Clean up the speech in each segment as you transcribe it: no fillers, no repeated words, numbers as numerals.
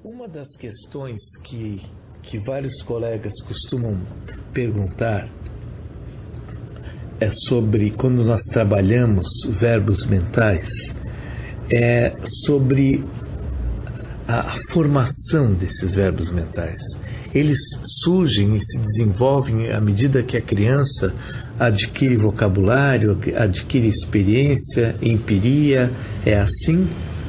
Uma das questões que vários colegas costumam perguntar é sobre, quando nós trabalhamos verbos mentais, é sobre a formação desses verbos mentais. Eles surgem e se desenvolvem à medida que a criança adquire vocabulário, adquire experiência, empiria. É assim?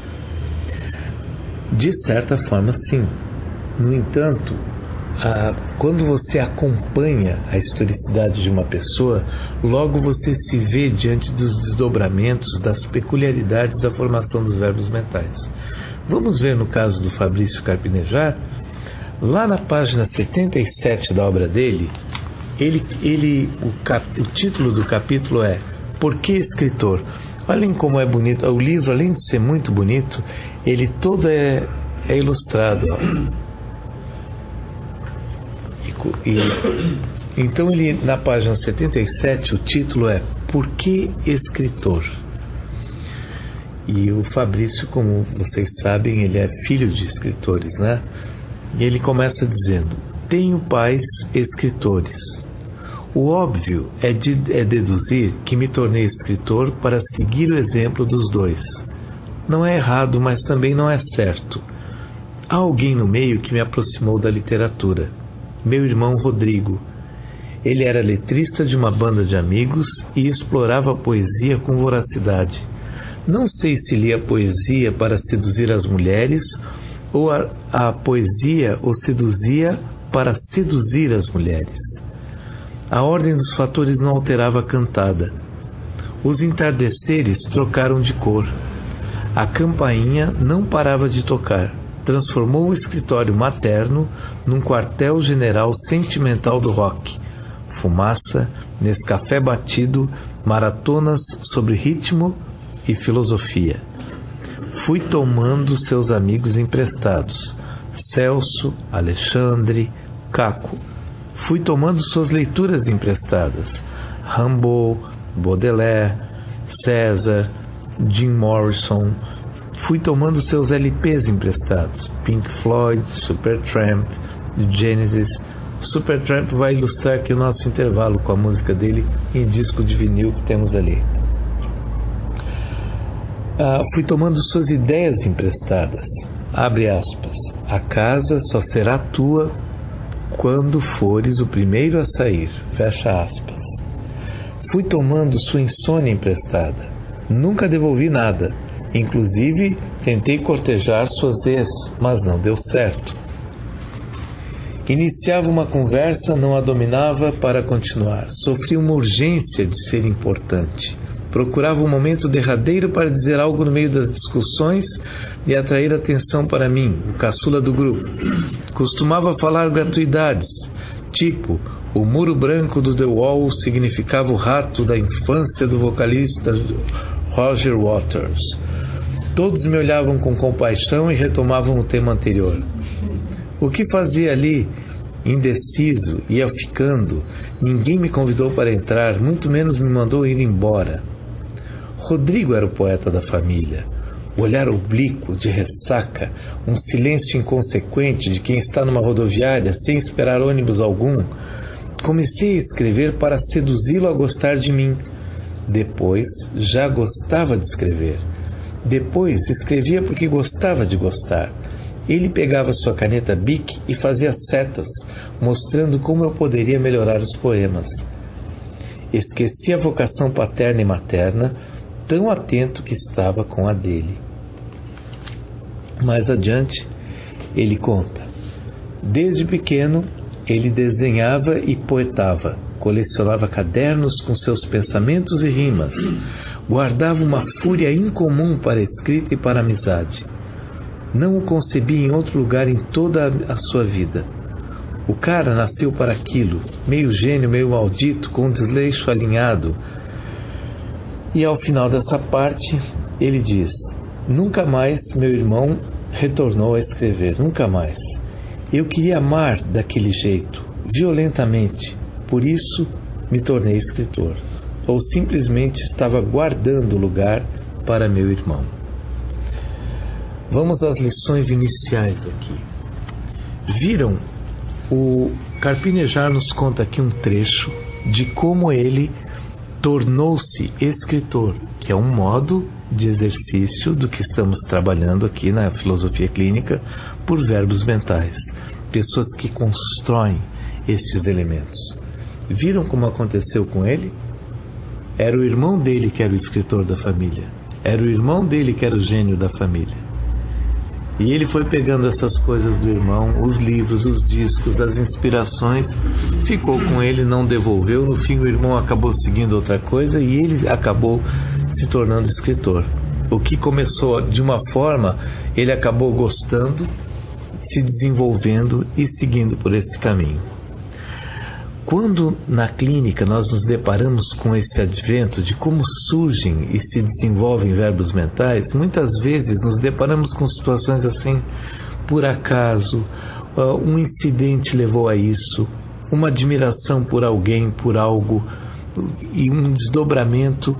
De certa forma, sim. No entanto, quando você acompanha a historicidade de uma pessoa, logo você se vê diante dos desdobramentos, das peculiaridades da formação dos verbos mentais. Vamos ver no caso do Fabrício Carpinejar. Lá na página 77 da obra dele, o título do capítulo é Por que Escritor? Olhem como é bonito. O livro, além de ser muito bonito, ele todo é ilustrado. Então, na página 77, o título é Por que Escritor? E o Fabrício, como vocês sabem, ele é filho de escritores, né? E ele começa dizendo: tenho pais escritores. O óbvio é deduzir que me tornei escritor para seguir o exemplo dos dois. Não é errado, mas também não é certo. Há alguém no meio que me aproximou da literatura. Meu irmão Rodrigo. Ele era letrista de uma banda de amigos e explorava a poesia com voracidade. Não sei se lia poesia para seduzir as mulheres ou a poesia o seduzia para seduzir as mulheres. A ordem dos fatores não alterava a cantada. Os entardeceres trocaram de cor. A campainha não parava de tocar. Transformou o escritório materno num quartel-general sentimental do rock. Fumaça, Nescafé batido, maratonas sobre ritmo e filosofia. Fui tomando seus amigos emprestados, Celso, Alexandre, Caco. Fui tomando suas leituras emprestadas, Rimbaud, Baudelaire, César, Jim Morrison. Fui tomando seus LPs emprestados, Pink Floyd, Supertramp, Genesis. Supertramp vai ilustrar aqui o nosso intervalo com a música dele em disco de vinil que temos ali. Fui tomando suas ideias emprestadas, abre aspas, a casa só será tua quando fores o primeiro a sair, fecha aspas. Fui tomando sua insônia emprestada, nunca devolvi nada, inclusive tentei cortejar suas ex, mas não deu certo. Iniciava uma conversa, não a dominava para continuar, sofria uma urgência de ser importante. Procurava um momento derradeiro para dizer algo no meio das discussões e atrair atenção para mim, o caçula do grupo. Costumava falar gratuidades, tipo, o muro branco do The Wall significava o rato da infância do vocalista Roger Waters. Todos me olhavam com compaixão e retomavam o tema anterior. O que fazia ali? Indeciso, ia ficando. Ninguém me convidou para entrar, muito menos me mandou ir embora. Rodrigo era o poeta da família. O olhar oblíquo, de ressaca, um silêncio inconsequente de quem está numa rodoviária sem esperar ônibus algum. Comecei a escrever para seduzi-lo a gostar de mim. Depois, já gostava de escrever. Depois, escrevia porque gostava de gostar. Ele pegava sua caneta Bic e fazia setas, mostrando como eu poderia melhorar os poemas. Esqueci a vocação paterna e materna, tão atento que estava com a dele. Mais adiante, ele conta: desde pequeno, ele desenhava e poetava, colecionava cadernos com seus pensamentos e rimas, guardava uma fúria incomum para a escrita e para a amizade. Não o concebia em outro lugar em toda a sua vida. O cara nasceu para aquilo, meio gênio, meio maldito, com um desleixo alinhado. E ao final dessa parte, ele diz: nunca mais meu irmão retornou a escrever, nunca mais. Eu queria amar daquele jeito, violentamente, por isso me tornei escritor. Ou simplesmente estava guardando lugar para meu irmão. Vamos às lições iniciais aqui. Viram? O Carpinejar nos conta aqui um trecho de como ele tornou-se escritor, que é um modo de exercício do que estamos trabalhando aqui na filosofia clínica por verbos mentais. Pessoas que constroem esses elementos. Viram como aconteceu com ele? Era o irmão dele que era o escritor da família. Era o irmão dele que era o gênio da família. E ele foi pegando essas coisas do irmão, os livros, os discos, as inspirações, ficou com ele, não devolveu. No fim, o irmão acabou seguindo outra coisa e ele acabou se tornando escritor. O que começou de uma forma, ele acabou gostando, se desenvolvendo e seguindo por esse caminho. Quando na clínica nós nos deparamos com esse advento de como surgem e se desenvolvem verbos mentais, muitas vezes nos deparamos com situações assim, por acaso, um incidente levou a isso, uma admiração por alguém, por algo, e um desdobramento,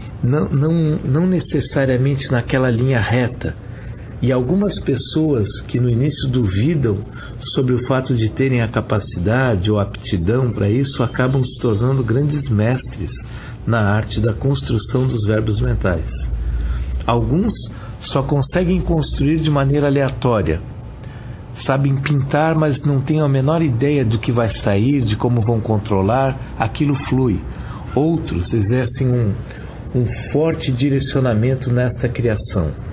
não necessariamente naquela linha reta. E algumas pessoas que no início duvidam sobre o fato de terem a capacidade ou aptidão para isso, acabam se tornando grandes mestres na arte da construção dos verbos mentais. Alguns só conseguem construir de maneira aleatória. Sabem pintar, mas não têm a menor ideia do que vai sair, de como vão controlar, aquilo flui. Outros exercem um forte direcionamento nesta criação.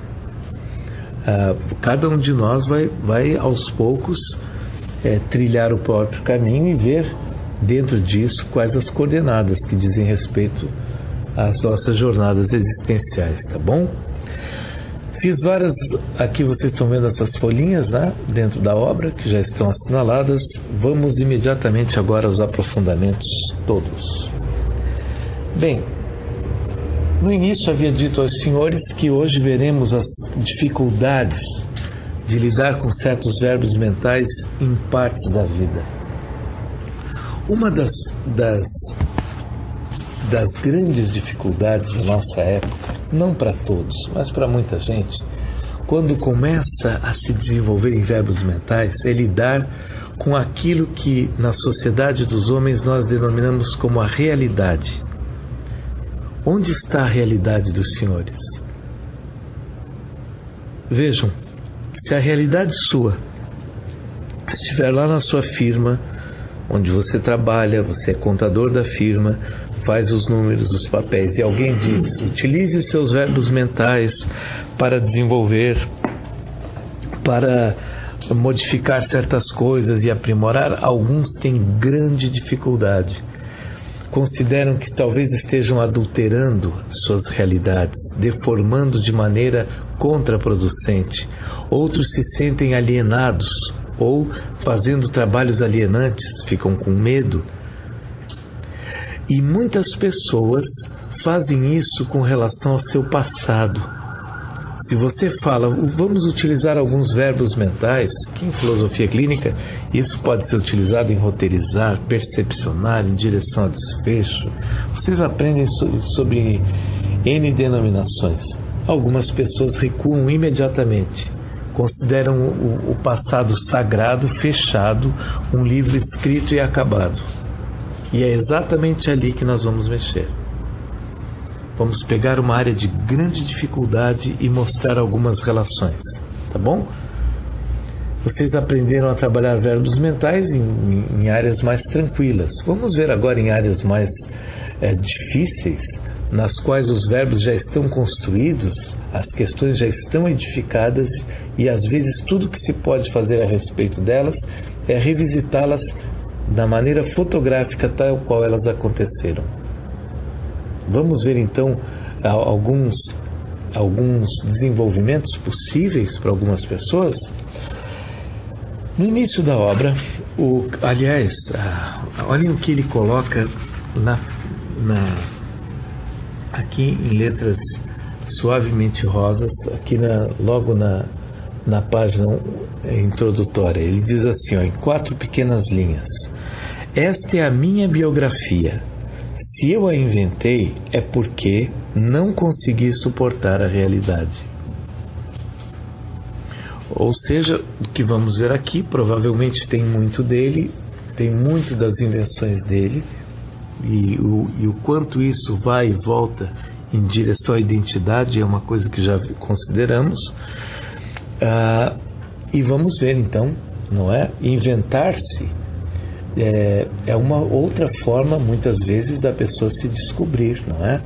Cada um de nós vai aos poucos trilhar o próprio caminho e ver dentro disso quais as coordenadas que dizem respeito às nossas jornadas existenciais, tá bom? Fiz várias, aqui vocês estão vendo essas folhinhas, né, dentro da obra, que já estão assinaladas. Vamos imediatamente agora aos aprofundamentos todos. Bem, no início havia dito aos senhores que hoje veremos as dificuldades de lidar com certos verbos mentais em partes da vida. Uma das grandes dificuldades da nossa época, não para todos, mas para muita gente, quando começa a se desenvolver em verbos mentais, é lidar com aquilo que na sociedade dos homens nós denominamos como a realidade. Onde está a realidade dos senhores? Vejam, se a realidade sua estiver lá na sua firma, onde você trabalha, você é contador da firma, faz os números, os papéis, e alguém diz, utilize seus verbos mentais para desenvolver, para modificar certas coisas e aprimorar, alguns têm grande dificuldade. Consideram que talvez estejam adulterando suas realidades, deformando de maneira contraproducente. Outros se sentem alienados ou fazendo trabalhos alienantes, ficam com medo. E muitas pessoas fazem isso com relação ao seu passado. Se você fala, vamos utilizar alguns verbos mentais, que em filosofia clínica isso pode ser utilizado em roteirizar, percepcionar, em direção a desfecho. Vocês aprendem sobre N denominações. Algumas pessoas recuam imediatamente, consideram o passado sagrado, fechado, um livro escrito e acabado. E é exatamente ali que nós vamos mexer. Vamos pegar uma área de grande dificuldade e mostrar algumas relações, tá bom? Vocês aprenderam a trabalhar verbos mentais em áreas mais tranquilas. Vamos ver agora em áreas mais difíceis, nas quais os verbos já estão construídos, as questões já estão edificadas e às vezes tudo que se pode fazer a respeito delas é revisitá-las da maneira fotográfica tal qual elas aconteceram. Vamos ver então alguns desenvolvimentos possíveis para algumas pessoas. No início da obra, olhem o que ele coloca aqui em letras suavemente rosas, aqui logo na página introdutória. Ele diz assim, em 4 pequenas linhas: esta é a minha biografia. Se eu a inventei, é porque não consegui suportar a realidade. Ou seja, o que vamos ver aqui provavelmente tem muito dele, tem muito das invenções dele, e o quanto isso vai e volta em direção à identidade é uma coisa que já consideramos. E vamos ver então, não é? Inventar-se é uma outra forma, muitas vezes, da pessoa se descobrir, não é?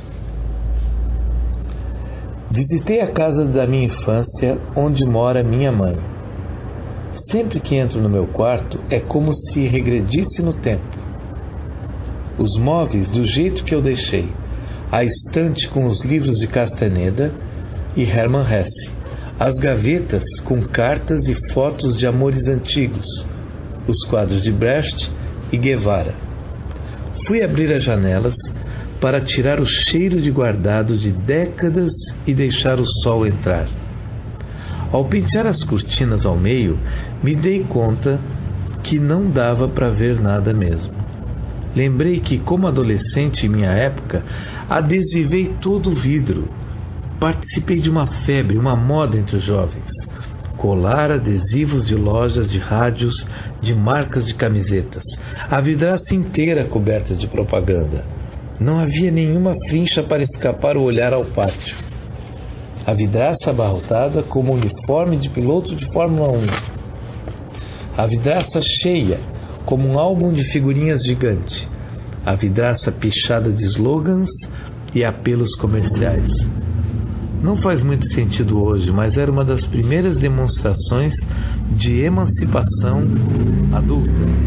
Visitei a casa da minha infância, onde mora minha mãe. Sempre que entro no meu quarto, é como se regredisse no tempo. Os móveis do jeito que eu deixei, a estante com os livros de Castaneda e Hermann Hesse, as gavetas com cartas e fotos de amores antigos, os quadros de Brecht e Guevara. Fui abrir as janelas para tirar o cheiro de guardado de décadas e deixar o sol entrar. Ao pentear as cortinas ao meio, me dei conta que não dava para ver nada mesmo. Lembrei que, como adolescente em minha época, adesivei todo o vidro. Participei de uma febre, uma moda entre os jovens. Colar adesivos de lojas de rádios, de marcas de camisetas. A vidraça inteira coberta de propaganda. Não havia nenhuma frincha para escapar o olhar ao pátio. A vidraça abarrotada como uniforme de piloto de Fórmula 1. A vidraça cheia como um álbum de figurinhas gigante. A vidraça pichada de slogans e apelos comerciais. Não faz muito sentido hoje, mas era uma das primeiras demonstrações de emancipação adulta.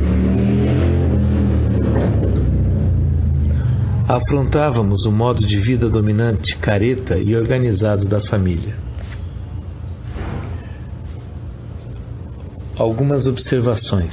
Afrontávamos o modo de vida dominante, careta e organizado da família. Algumas observações.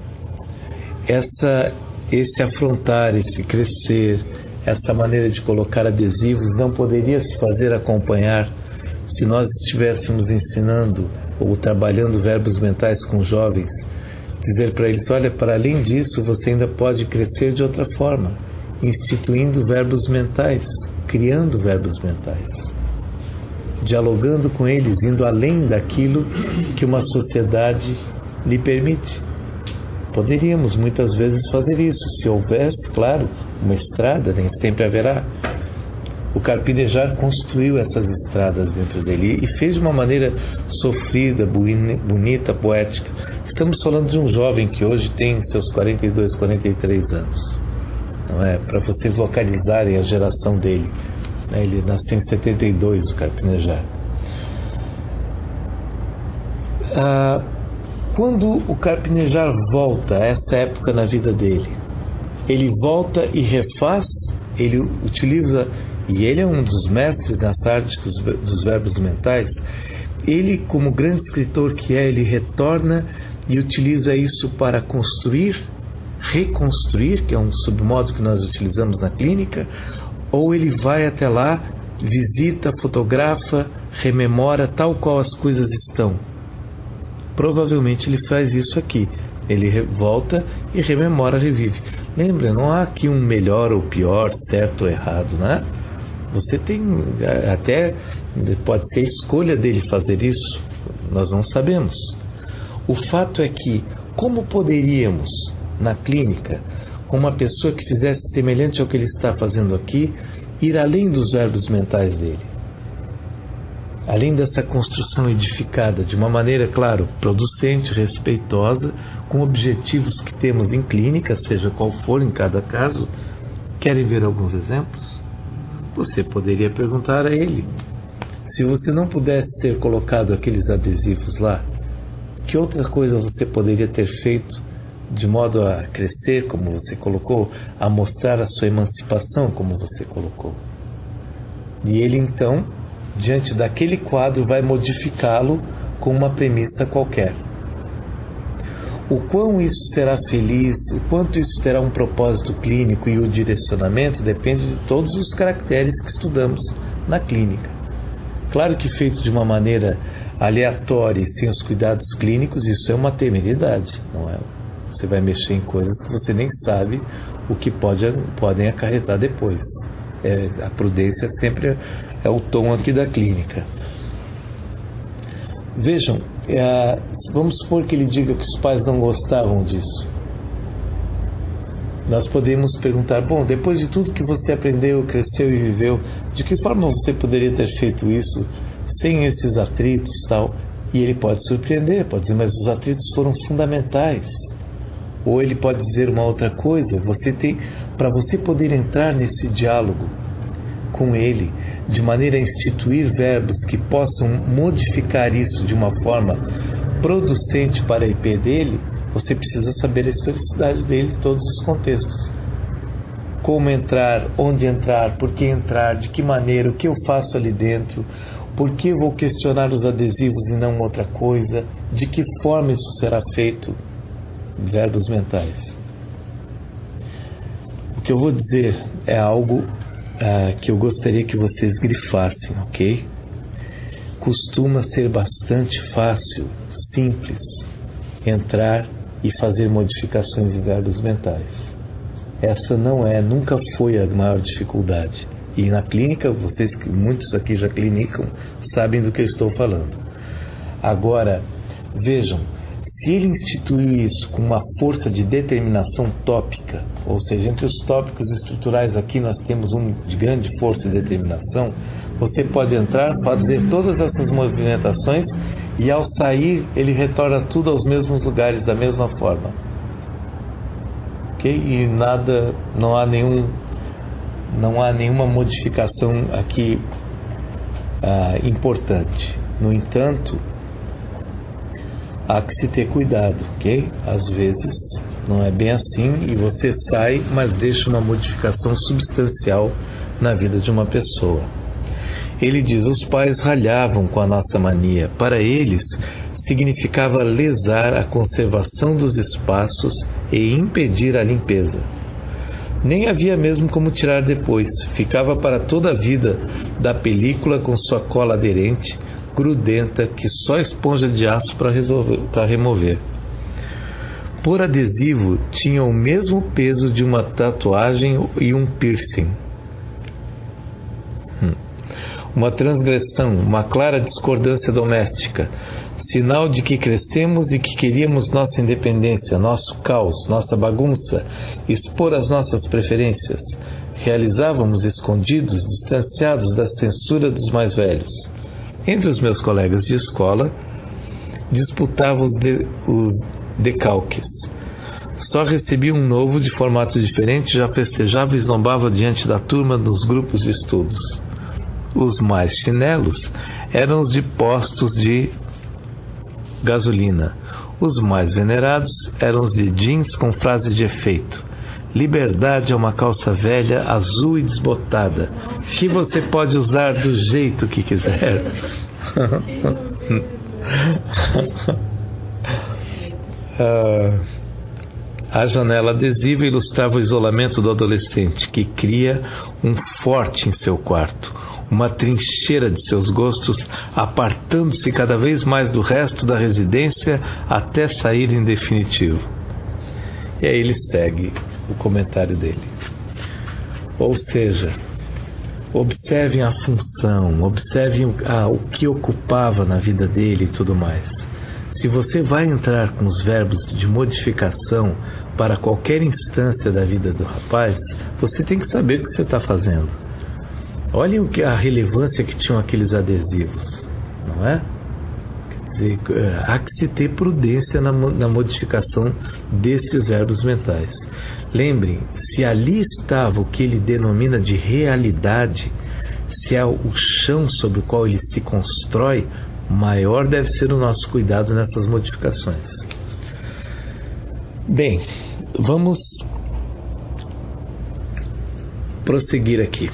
Esse afrontar, esse crescer, essa maneira de colocar adesivos não poderia se fazer acompanhar se nós estivéssemos ensinando ou trabalhando verbos mentais com jovens, dizer para eles, olha, para além disso, você ainda pode crescer de outra forma, instituindo verbos mentais, criando verbos mentais, dialogando com eles, indo além daquilo que uma sociedade lhe permite. Poderíamos muitas vezes fazer isso, se houvesse, claro, uma estrada, nem sempre haverá. O Carpinejar construiu essas estradas dentro dele e fez de uma maneira sofrida, bonita, poética. Estamos falando de um jovem que hoje tem seus 42, 43 anos. Não é? Para vocês localizarem a geração dele. Ele nasceu em 72, o Carpinejar. Quando o Carpinejar volta a essa época na vida dele, ele volta e refaz, ele utiliza, e ele é um dos mestres nas artes dos verbos mentais, ele, como grande escritor que é, ele retorna e utiliza isso para construir, reconstruir, que é um submodo que nós utilizamos na clínica, ou ele vai até lá, visita, fotografa, rememora tal qual as coisas estão. Provavelmente ele faz isso aqui. Ele volta e rememora, revive. Lembra, não há aqui um melhor ou pior, certo ou errado, né? Você tem, até pode ser a escolha dele fazer isso, nós não sabemos. O fato é que, como poderíamos, na clínica, com uma pessoa que fizesse semelhante ao que ele está fazendo aqui, ir além dos verbos mentais dele? Além dessa construção edificada de uma maneira, claro, producente, respeitosa, com objetivos que temos em clínica, seja qual for em cada caso. Querem ver alguns exemplos? Você poderia perguntar a ele, se você não pudesse ter colocado aqueles adesivos lá, que outra coisa você poderia ter feito de modo a crescer, como você colocou, a mostrar a sua emancipação, como você colocou? E ele então, diante daquele quadro, vai modificá-lo com uma premissa qualquer. O quão isso será feliz, o quanto isso terá um propósito clínico e o direcionamento depende de todos os caracteres que estudamos na clínica. Claro que feito de uma maneira aleatória e sem os cuidados clínicos, isso é uma temeridade, não é? Você vai mexer em coisas que você nem sabe o que podem acarretar depois. A prudência sempre é o tom aqui da clínica. Vejam, vamos supor que ele diga que os pais não gostavam disso. Nós podemos perguntar, bom, depois de tudo que você aprendeu, cresceu e viveu, de que forma você poderia ter feito isso sem esses atritos e tal? E ele pode surpreender, pode dizer, mas os atritos foram fundamentais. Ou ele pode dizer uma outra coisa, para você poder entrar nesse diálogo com ele, de maneira a instituir verbos que possam modificar isso de uma forma producente para a IP dele, você precisa saber a historicidade dele em todos os contextos. Como entrar, onde entrar, por que entrar, de que maneira, o que eu faço ali dentro, por que vou questionar os adesivos e não outra coisa, de que forma isso será feito, verbos mentais. O que eu vou dizer é algo que eu gostaria que vocês grifassem, ok? Costuma ser bastante fácil, simples, entrar e fazer modificações em verbos mentais. Essa nunca foi a maior dificuldade. E na clínica, vocês, muitos aqui já clinicam, sabem do que eu estou falando. Agora, vejam, se ele instituiu isso com uma força de determinação tópica, ou seja, entre os tópicos estruturais aqui nós temos um de grande força e determinação, você pode entrar, fazer todas essas movimentações e ao sair ele retorna tudo aos mesmos lugares da mesma forma. Ok? E não há nenhuma modificação aqui importante. No entanto, há que se ter cuidado, ok? Às vezes não é bem assim e você sai, mas deixa uma modificação substancial na vida de uma pessoa. Ele diz, os pais ralhavam com a nossa mania. Para eles, significava lesar a conservação dos espaços e impedir a limpeza. Nem havia mesmo como tirar depois. Ficava para toda a vida da película com sua cola aderente, grudenta, que só esponja de aço para remover. Por adesivo, tinha o mesmo peso de uma tatuagem e um piercing. Uma transgressão, uma clara discordância doméstica, sinal de que crescemos e que queríamos nossa independência, nosso caos, nossa bagunça, expor as nossas preferências. Realizávamos escondidos, distanciados da censura dos mais velhos. Entre os meus colegas de escola, disputava os decalques. Só recebia um novo de formato diferente, já festejava e esnombava diante da turma nos grupos de estudos. Os mais chinelos eram os de postos de gasolina. Os mais venerados eram os de jeans com frases de efeito. Liberdade é uma calça velha, azul e desbotada, que você pode usar do jeito que quiser. A janela adesiva ilustrava o isolamento do adolescente, que cria um forte em seu quarto, uma trincheira de seus gostos, apartando-se cada vez mais do resto da residência até sair em definitivo. E aí ele segue o comentário dele. Ou seja, observem a função, observem o que ocupava na vida dele e tudo mais. Se você vai entrar com os verbos de modificação para qualquer instância da vida do rapaz, você tem que saber o que você está fazendo. Olhem a relevância que tinham aqueles adesivos, não é? Quer dizer, há que se ter prudência na modificação desses verbos mentais. Lembrem, se ali estava o que ele denomina de realidade, se é o chão sobre o qual ele se constrói, maior deve ser o nosso cuidado nessas modificações. Bem, vamos prosseguir aqui.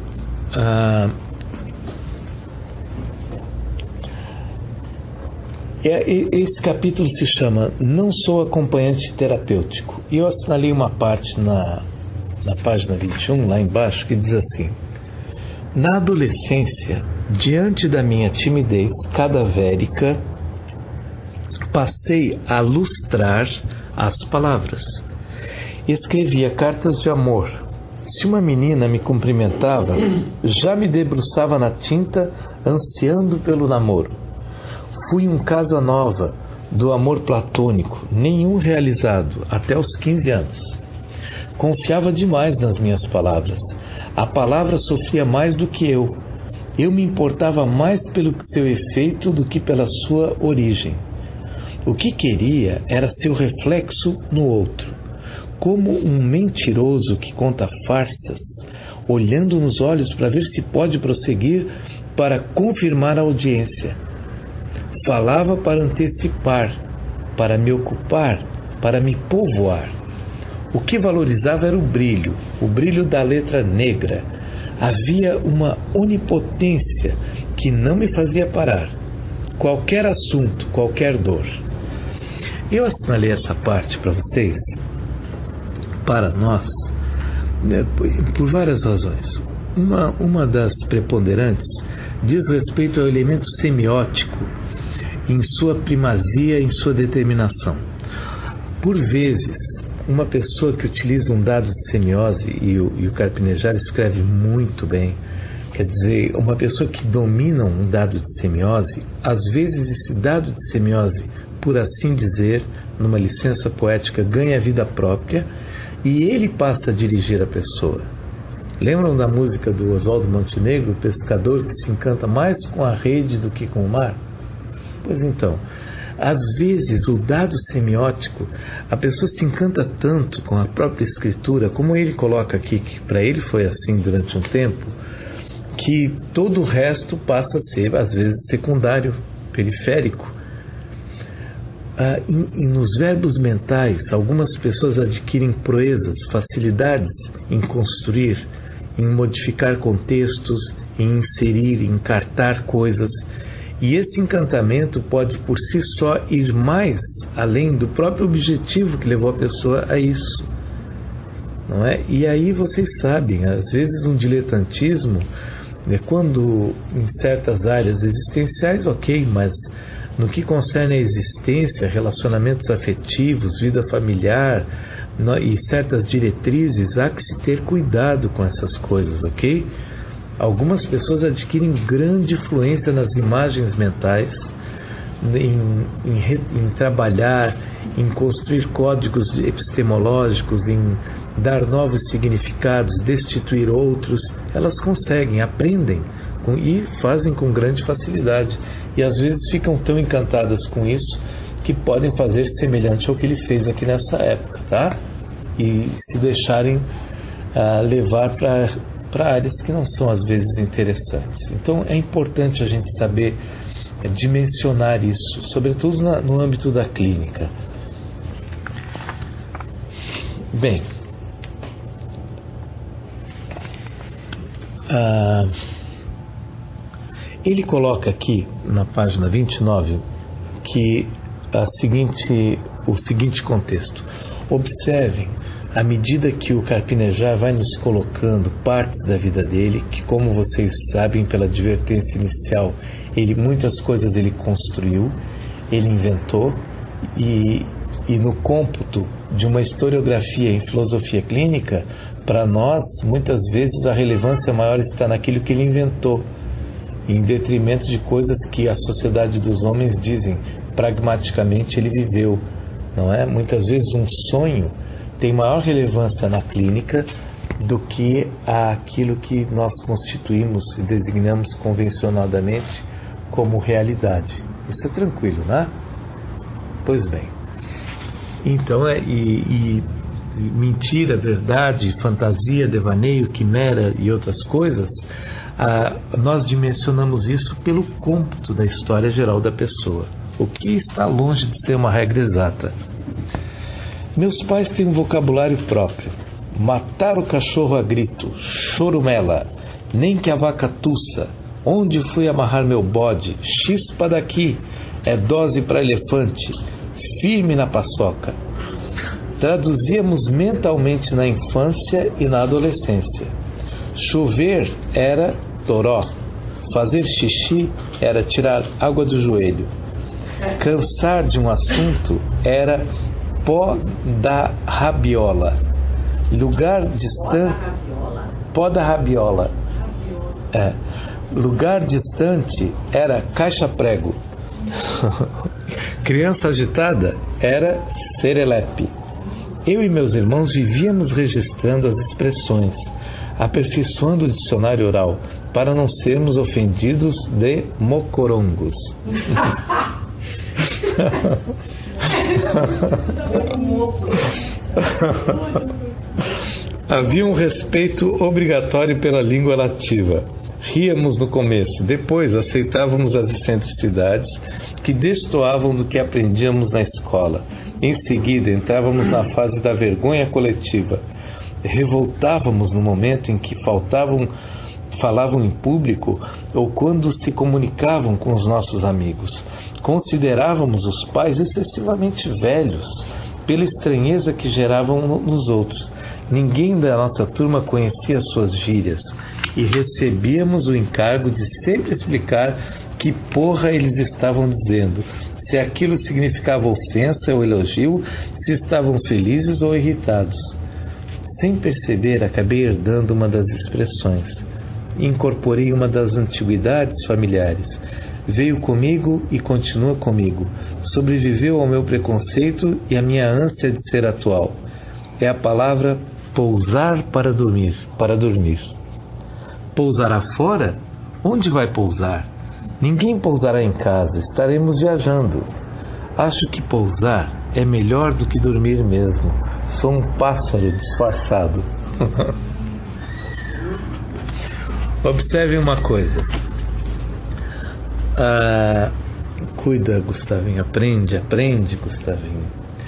Esse capítulo se chama Não Sou Acompanhante Terapêutico. E eu assinalei uma parte na página 21, lá embaixo, que diz assim: na adolescência, diante da minha timidez cadavérica, passei a lustrar as palavras. Escrevia cartas de amor. Se uma menina me cumprimentava, já me debruçava na tinta, ansiando pelo namoro. Fui um Casanova do amor platônico, nenhum realizado, até os 15 anos. Confiava demais nas minhas palavras. A palavra sofria mais do que eu. Eu me importava mais pelo seu efeito do que pela sua origem. O que queria era seu reflexo no outro, como um mentiroso que conta farsas, olhando nos olhos para ver se pode prosseguir para confirmar a audiência. Falava para antecipar, para me ocupar, para me povoar. O que valorizava era o brilho da letra negra. Havia uma onipotência que não me fazia parar. Qualquer assunto, qualquer dor. Eu assinalei essa parte para vocês, para nós, por várias razões. Uma das preponderantes diz respeito ao elemento semiótico em sua primazia, em sua determinação. Por vezes, uma pessoa que utiliza um dado de semiose, e o Carpinejar escreve muito bem, quer dizer, uma pessoa que domina um dado de semiose, às vezes esse dado de semiose, por assim dizer, numa licença poética, ganha vida própria e ele passa a dirigir a pessoa. Lembram da música do Oswaldo Montenegro, o pescador que se encanta mais com a rede do que com o mar? Pois então, às vezes o dado semiótico, a pessoa se encanta tanto com a própria escritura, como ele coloca aqui, que para ele foi assim durante um tempo, que todo o resto passa a ser, às vezes, secundário, periférico. Nos verbos mentais, algumas pessoas adquirem proezas, facilidades em construir, em modificar contextos, em inserir, em encartar coisas. E esse encantamento pode por si só ir mais além do próprio objetivo que levou a pessoa a isso, não é? E aí vocês sabem, às vezes um diletantismo, quando em certas áreas existenciais, ok, mas no que concerne a existência, relacionamentos afetivos, vida familiar e certas diretrizes, há que se ter cuidado com essas coisas, ok? Algumas pessoas adquirem grande influência nas imagens mentais, em trabalhar, em construir códigos epistemológicos, em dar novos significados, destituir outros. Elas conseguem, aprendem e fazem com grande facilidade. E às vezes ficam tão encantadas com isso que podem fazer semelhante ao que ele fez aqui nessa época, tá? E se deixarem levar para áreas que não são às vezes interessantes. Então é importante a gente saber dimensionar isso, sobretudo no âmbito da clínica. Bem, ele coloca aqui na página 29 que o seguinte contexto. Observem, à medida que o Carpinejar vai nos colocando partes da vida dele, que, como vocês sabem pela advertência inicial, muitas coisas ele construiu, ele inventou, e no cômputo de uma historiografia em filosofia clínica, para nós, muitas vezes a relevância maior está naquilo que ele inventou, em detrimento de coisas que a sociedade dos homens dizem, pragmaticamente ele viveu, não é? Muitas vezes um sonho tem maior relevância na clínica do que aquilo que nós constituímos e designamos convencionadamente como realidade. Isso é tranquilo, né? Pois bem. Então, mentira, verdade, fantasia, devaneio, quimera e outras coisas, nós dimensionamos isso pelo cômputo da história geral da pessoa, o que está longe de ser uma regra exata. Meus pais têm um vocabulário próprio. Matar o cachorro a grito, chorumela, nem que a vaca tussa. Onde fui amarrar meu bode? Chispa daqui, é dose para elefante, firme na paçoca. Traduzíamos mentalmente na infância e na adolescência. Chover era toró, fazer xixi era tirar água do joelho. Cansar de um assunto era pó da rabiola. Lugar distante. Pó da rabiola. Lugar distante era caixa-prego. Criança agitada era serelepe. Eu e meus irmãos vivíamos registrando as expressões, aperfeiçoando o dicionário oral, para não sermos ofendidos de mocorongos. Havia um respeito obrigatório pela língua nativa. Ríamos no começo, depois aceitávamos as excentricidades que destoavam do que aprendíamos na escola. Em seguida, entrávamos na fase da vergonha coletiva. Revoltávamos no momento em que falavam em público ou quando se comunicavam com os nossos amigos. Considerávamos os pais excessivamente velhos pela estranheza que geravam nos outros. Ninguém da nossa turma conhecia suas gírias e recebíamos o encargo de sempre explicar que porra eles estavam dizendo, se aquilo significava ofensa ou elogio, se estavam felizes ou irritados. Sem perceber, acabei herdando uma das expressões. Incorporei uma das antiguidades familiares. Veio comigo e continua comigo. Sobreviveu ao meu preconceito e à minha ânsia de ser atual. É a palavra pousar para dormir. Pousará fora? Onde vai pousar? Ninguém pousará em casa, estaremos viajando. Acho que pousar é melhor do que dormir mesmo. Sou um pássaro disfarçado. Observe uma coisa. Cuida, Gustavinho. Aprende, Gustavinho.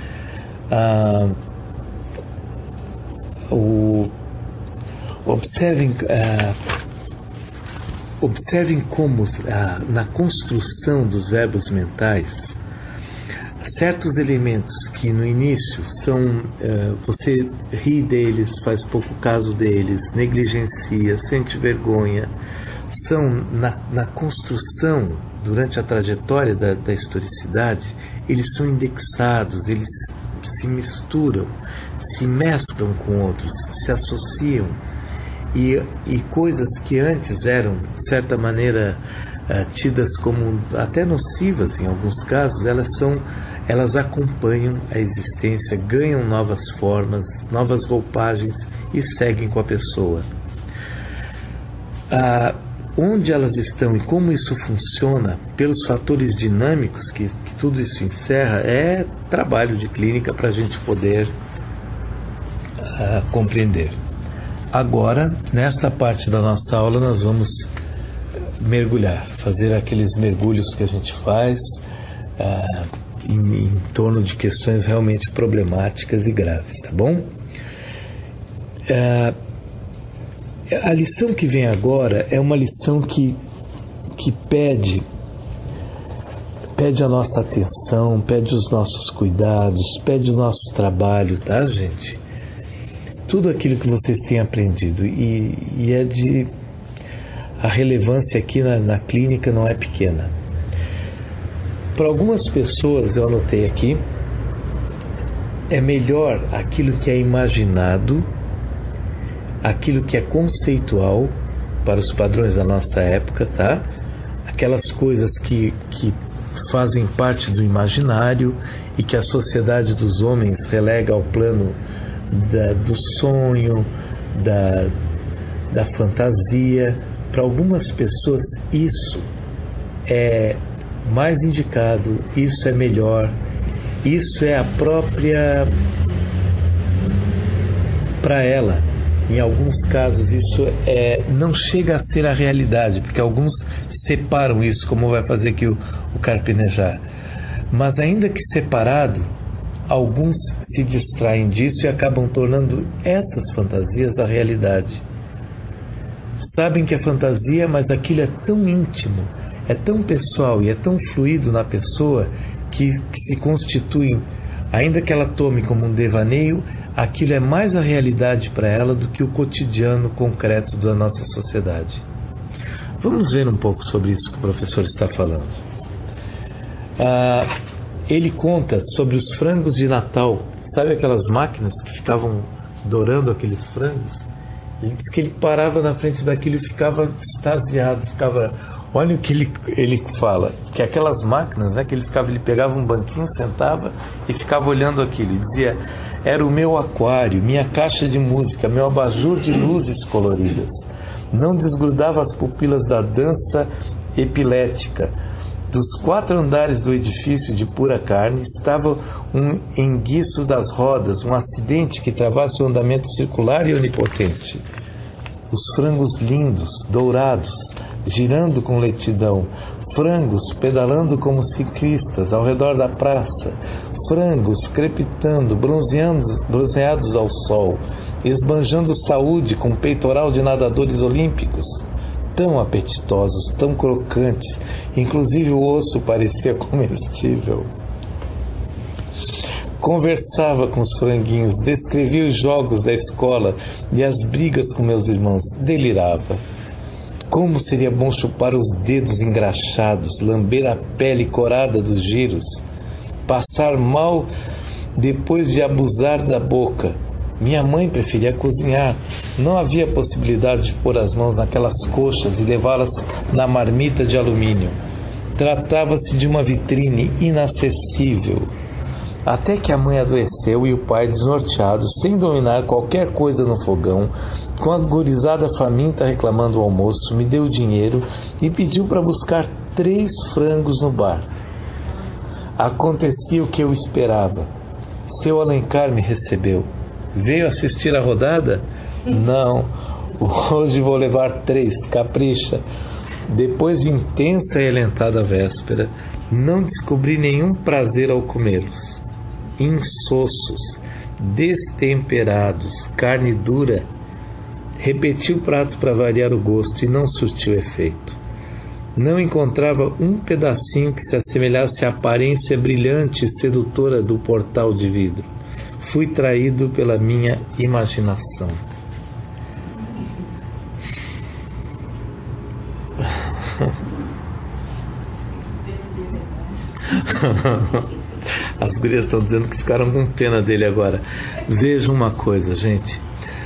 Observem como, na construção dos verbos mentais, certos elementos que no início são, você ri deles, faz pouco caso deles, negligencia, sente vergonha, são na construção, durante a trajetória da historicidade, eles são indexados, eles se misturam, se mesclam com outros, se associam. E coisas que antes eram, de certa maneira, tidas como até nocivas em alguns casos, elas acompanham a existência, ganham novas formas, novas roupagens e seguem com a pessoa. Onde elas estão e como isso funciona, pelos fatores dinâmicos que tudo isso encerra, é trabalho de clínica para a gente poder compreender. Agora, nesta parte da nossa aula, nós vamos mergulhar, fazer aqueles mergulhos que a gente faz em torno de questões realmente problemáticas e graves, tá bom? A lição que vem agora é uma lição que pede a nossa atenção, pede os nossos cuidados, pede o nosso trabalho, tá, gente? Tudo aquilo que vocês têm aprendido e a relevância aqui na clínica não é pequena. Para algumas pessoas, eu anotei aqui, é melhor aquilo que é imaginado, aquilo que é conceitual para os padrões da nossa época, tá? Aquelas coisas que fazem parte do imaginário e que a sociedade dos homens relega ao plano do sonho, da fantasia. Para algumas pessoas isso é mais indicado, isso é melhor, isso é a própria para ela. Em alguns casos isso não chega a ser a realidade, porque alguns separam isso, como vai fazer aqui o Carpinejar. Mas ainda que separado, alguns se distraem disso e acabam tornando essas fantasias a realidade. Sabem que é fantasia, mas aquilo é tão íntimo, é tão pessoal e é tão fluido na pessoa que se constitui, ainda que ela tome como um devaneio, aquilo é mais a realidade para ela do que o cotidiano concreto da nossa sociedade. Vamos ver um pouco sobre isso que o professor está falando. Ele conta sobre os frangos de Natal. Sabe aquelas máquinas que ficavam dourando aqueles frangos? Ele diz que ele parava na frente daquilo e ficava extasiado, ficava Olha o que ele fala, que aquelas máquinas, né, que ele pegava um banquinho, sentava e ficava olhando aquilo. Ele dizia, era o meu aquário, minha caixa de música, meu abajur de luzes coloridas. Não desgrudava as pupilas da dança epilética. Dos 4 andares do edifício de pura carne estava um enguiço das rodas, um acidente que travasse o andamento circular e onipotente. Os frangos lindos, dourados, girando com lentidão, frangos pedalando como ciclistas ao redor da praça, frangos crepitando, bronzeados ao sol, esbanjando saúde com peitoral de nadadores olímpicos, tão apetitosos, tão crocantes, inclusive o osso parecia comestível. Conversava com os franguinhos, descrevia os jogos da escola e as brigas com meus irmãos, delirava. Como seria bom chupar os dedos engraxados, lamber a pele corada dos giros, passar mal depois de abusar da boca. Minha mãe preferia cozinhar. Não havia possibilidade de pôr as mãos naquelas coxas e levá-las na marmita de alumínio. Tratava-se de uma vitrine inacessível. Até que a mãe adoeceu e o pai, desnorteado, sem dominar qualquer coisa no fogão, com a gurizada faminta reclamando o almoço, me deu dinheiro e pediu para buscar 3 frangos no bar. Acontecia o que eu esperava. Seu Alencar me recebeu. Veio assistir a rodada? Não. Hoje vou levar 3, capricha. Depois de intensa e alentada véspera, não descobri nenhum prazer ao comê-los. Insossos, destemperados, carne dura. Repeti o prato para variar o gosto e não surtiu efeito. Não encontrava um pedacinho que se assemelhasse à aparência brilhante e sedutora do portal de vidro. Fui traído pela minha imaginação. As gurias estão dizendo que ficaram com pena dele agora. Vejam uma coisa, gente.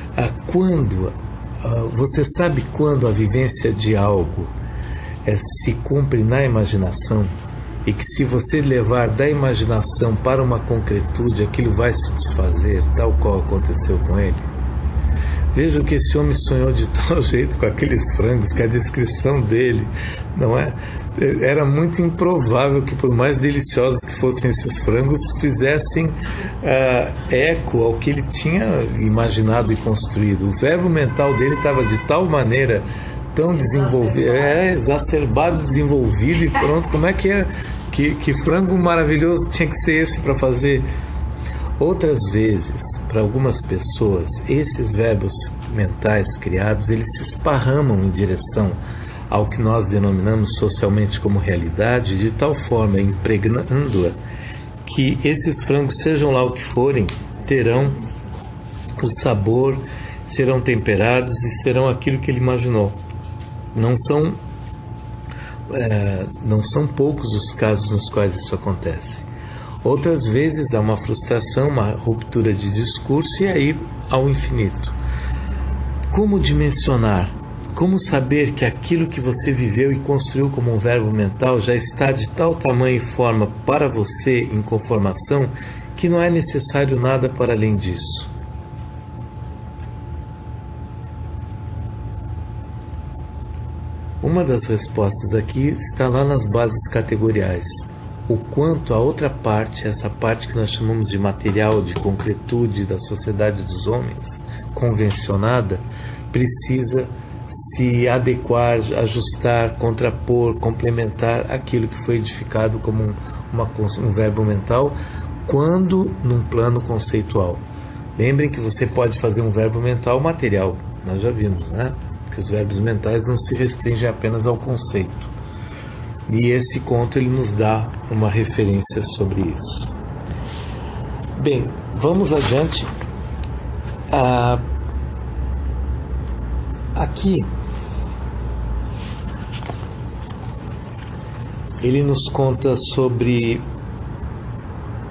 Você sabe quando a vivência de algo se cumpre na imaginação? E que se você levar da imaginação para uma concretude, aquilo vai se desfazer, tal qual aconteceu com ele? Vejam que esse homem sonhou de tal jeito com aqueles frangos, que a descrição dele, não é? Era muito improvável que, por mais deliciosos que fossem esses frangos, fizessem eco ao que ele tinha imaginado e construído. O verbo mental dele estava de tal maneira tão desenvolvido, exacerbado, desenvolvido, e pronto. Como é que é? Que frango maravilhoso tinha que ser esse para fazer? Outras vezes, para algumas pessoas, esses verbos mentais criados, eles se esparramam em direção ao que nós denominamos socialmente como realidade, de tal forma impregnando-a, que esses frangos, sejam lá o que forem, terão o sabor, serão temperados e serão aquilo que ele imaginou. Não são poucos os casos nos quais isso acontece. Outras vezes há uma frustração, uma ruptura de discurso e aí ao infinito. Como dimensionar? Como saber que aquilo que você viveu e construiu como um verbo mental já está de tal tamanho e forma para você em conformação que não é necessário nada para além disso? Uma das respostas aqui está lá nas bases categoriais. O quanto a outra parte, essa parte que nós chamamos de material, de concretude da sociedade dos homens, convencionada, precisa se adequar, ajustar, contrapor, complementar aquilo que foi edificado como um verbo mental, quando num plano conceitual. Lembrem que você pode fazer um verbo mental material, nós já vimos, né? Que os verbos mentais não se restringem apenas ao conceito. E esse conto ele nos dá uma referência sobre isso. Bem, vamos adiante. Aqui ele nos conta sobre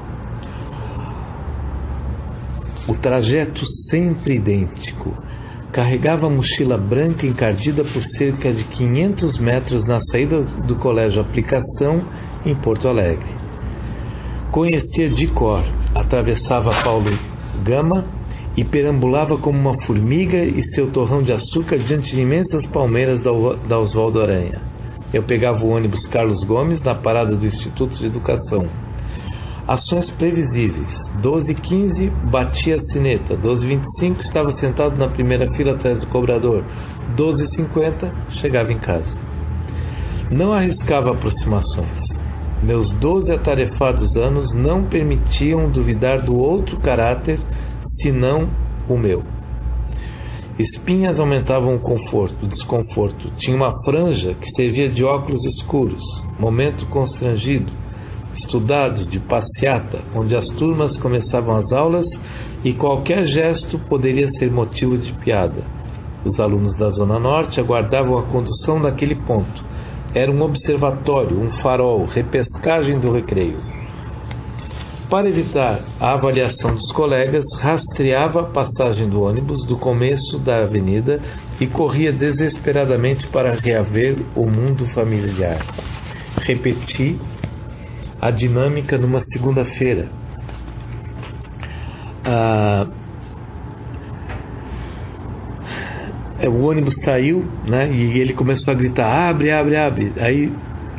o trajeto sempre idêntico, Carregava a mochila branca encardida por cerca de 500 metros na saída do Colégio Aplicação, em Porto Alegre. Conhecia de cor, atravessava Paulo Gama e perambulava como uma formiga e seu torrão de açúcar diante de imensas palmeiras da Oswaldo Aranha. Eu pegava o ônibus Carlos Gomes na parada do Instituto de Educação. Ações previsíveis. 12h15, batia a sineta. 12h25, estava sentado na primeira fila atrás do cobrador. 12h50, chegava em casa. Não arriscava aproximações. Meus 12 atarefados anos não permitiam duvidar do outro caráter, senão o meu. Espinhas aumentavam o desconforto. Tinha uma franja que servia de óculos escuros. Momento constrangido. Estudado de passeata, onde as turmas começavam as aulas e qualquer gesto poderia ser motivo de piada. Os alunos da Zona Norte aguardavam a condução naquele ponto. Era um observatório, um farol, repescagem do recreio. Para evitar a avaliação dos colegas, rastreava a passagem do ônibus do começo da avenida e corria desesperadamente para reaver o mundo familiar. Repeti a dinâmica numa segunda-feira. O ônibus saiu, né, e ele começou a gritar: abre, abre, abre. Aí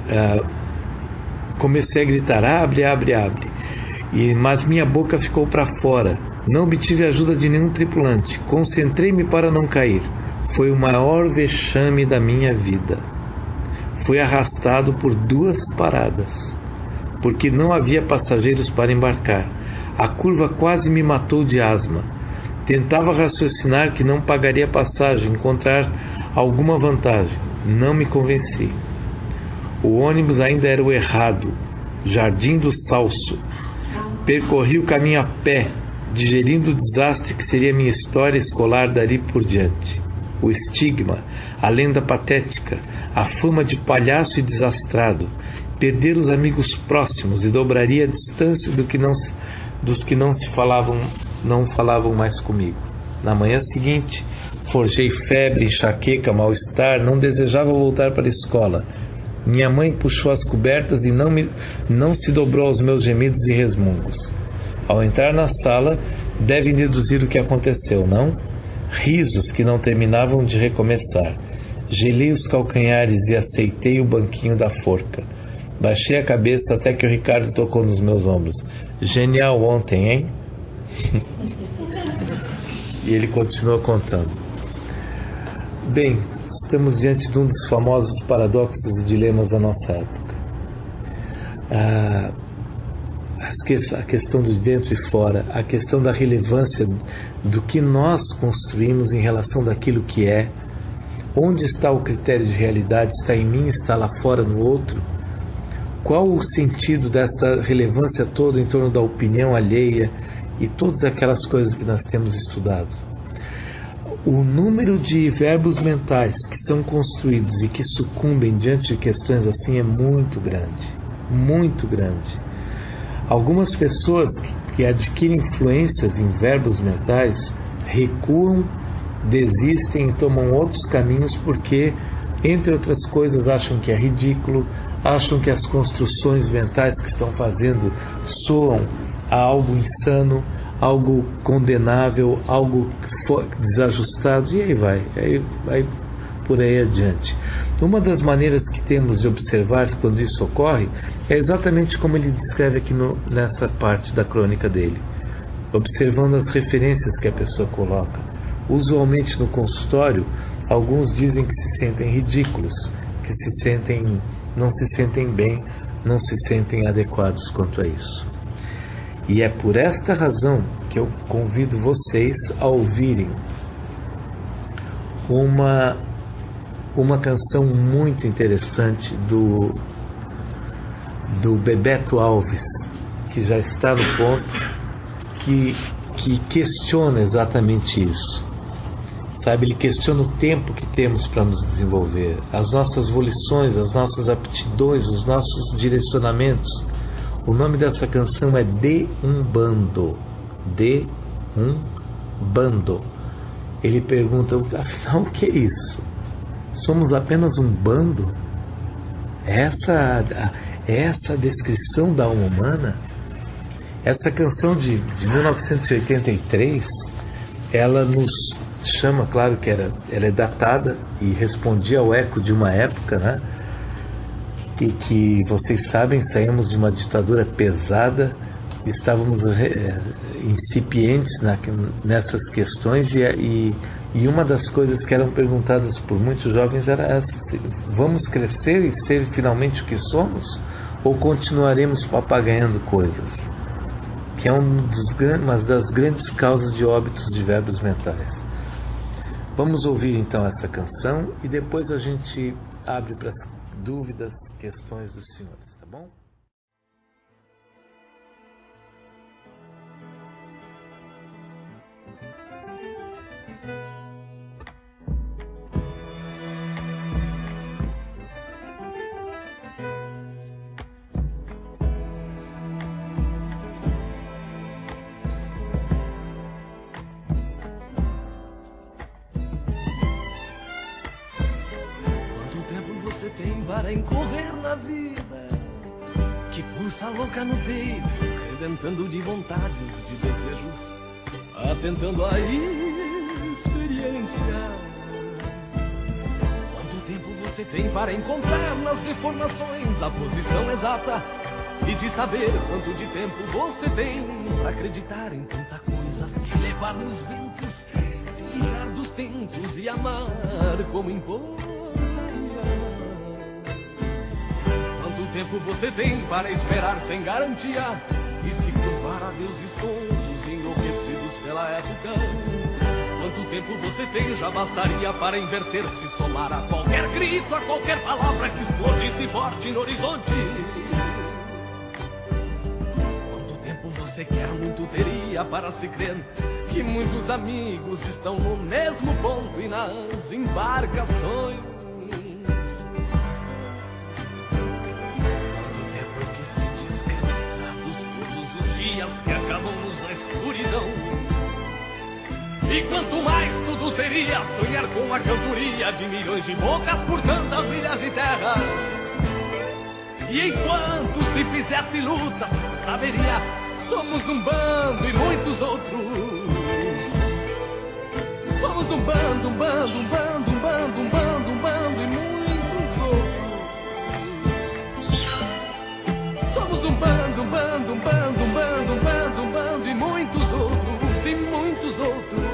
comecei a gritar: abre, abre, abre. Mas minha boca ficou para fora. Não obtive ajuda de nenhum tripulante. Concentrei-me para não cair. Foi o maior vexame da minha vida. Fui arrastado por 2 paradas, porque não havia passageiros para embarcar. A curva quase me matou de asma. Tentava raciocinar que não pagaria passagem, encontrar alguma vantagem. Não me convenci. O ônibus ainda era o errado, Jardim do Salso. Percorri o caminho a pé, digerindo o desastre que seria minha história escolar dali por diante. O estigma, a lenda patética, a fama de palhaço e desastrado, perder os amigos próximos e dobraria a distância dos que não falavam mais comigo. Na manhã seguinte, forjei febre, enxaqueca, mal-estar, não desejava voltar para a escola. Minha mãe puxou as cobertas e não se dobrou aos meus gemidos e resmungos. Ao entrar na sala, devem deduzir o que aconteceu, não? Risos que não terminavam de recomeçar. Gelei os calcanhares e aceitei o banquinho da forca. Baixei a cabeça até que o Ricardo tocou nos meus ombros. Genial ontem, hein? E ele continua contando. Bem, estamos diante de um dos famosos paradoxos e dilemas da nossa época. A questão do dentro e fora, a questão da relevância do que nós construímos em relação daquilo que é, onde está o critério de realidade, está em mim, está lá fora no outro. Qual o sentido dessa relevância toda em torno da opinião alheia e todas aquelas coisas que nós temos estudado? O número de verbos mentais que são construídos e que sucumbem diante de questões assim é muito grande, muito grande. Algumas pessoas que adquirem influências em verbos mentais recuam, desistem e tomam outros caminhos porque, entre outras coisas, acham que é ridículo, acham que as construções mentais que estão fazendo soam a algo insano, algo condenável, algo desajustado, e aí vai por aí adiante. Uma das maneiras que temos de observar quando isso ocorre é exatamente como ele descreve aqui nessa parte da crônica dele, observando as referências que a pessoa coloca. Usualmente no consultório, alguns dizem que se sentem ridículos, que não se sentem bem, não se sentem adequados quanto a isso. E é por esta razão que eu convido vocês a ouvirem uma canção muito interessante do Bebeto Alves, que já está no ponto que questiona exatamente isso. Sabe, ele questiona o tempo que temos para nos desenvolver, as nossas volições, as nossas aptidões, os nossos direcionamentos. O nome dessa canção é De um Bando. De um Bando. ele pergunta, afinal, o que é isso? Somos apenas um bando? Essa a descrição da alma humana? Essa canção de 1983, ela nos chama, claro que ela é datada e respondia ao eco de uma época, né? E que, vocês sabem, saímos de uma ditadura pesada, estávamos incipientes nessas questões e uma das coisas que eram perguntadas por muitos jovens era essa: vamos crescer e ser finalmente o que somos? Ou continuaremos papagaiando coisas? Que é uma das grandes causas de óbitos de verbos mentais. Vamos ouvir então essa canção e depois a gente abre para as dúvidas, questões dos senhores, tá bom? Para incorrer na vida que pulsa louca no peito, redentando de vontades, de desejos, atentando a experiência. Quanto tempo você tem para encontrar nas deformações a posição exata e de saber quanto de tempo você tem para acreditar em tanta coisa que levar nos ventos, se livrar dos tentos e amar como importa. Quanto tempo você tem para esperar sem garantia e se curvar a deuses tontos enlouquecidos pela época? Quanto tempo você tem já bastaria para inverter-se, somar a qualquer grito, a qualquer palavra que explodisse forte no horizonte? Quanto tempo você quer, muito teria para se crer que muitos amigos estão no mesmo ponto e nas embarcações? Que acabamos na escuridão. E quanto mais tudo seria sonhar com a cantoria de milhões de bocas por tantas milhas de terra. E enquanto se fizesse luta, saberia, somos um bando e muitos outros. Somos um bando, um bando, um bando, um bando, um bando, um bando e muitos outros. Somos um bando, um bando, um bando, um bando, um bando, um bando e muitos outros, e muitos outros.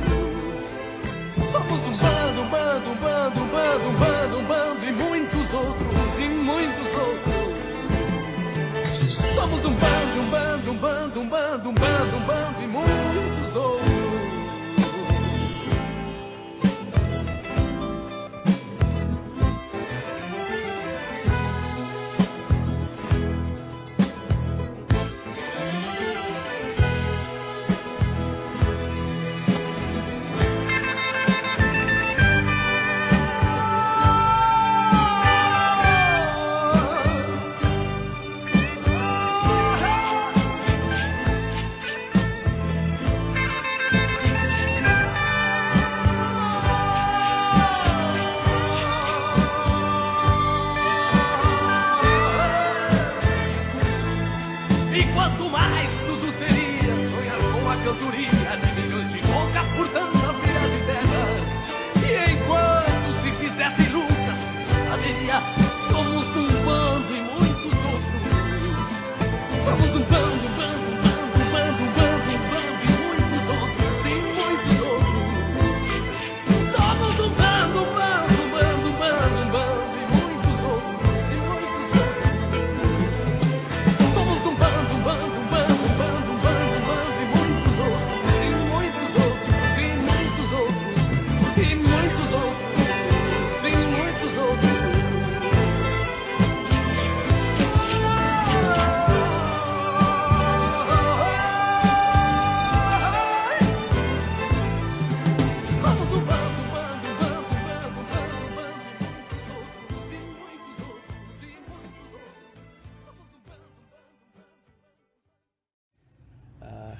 Somos um bando, um bando, um bando, um bando, um bando, um bando e muitos outros, e muitos outros. Somos um bando, um bando, um bando, um bando, um bando, um bando e muitos outros.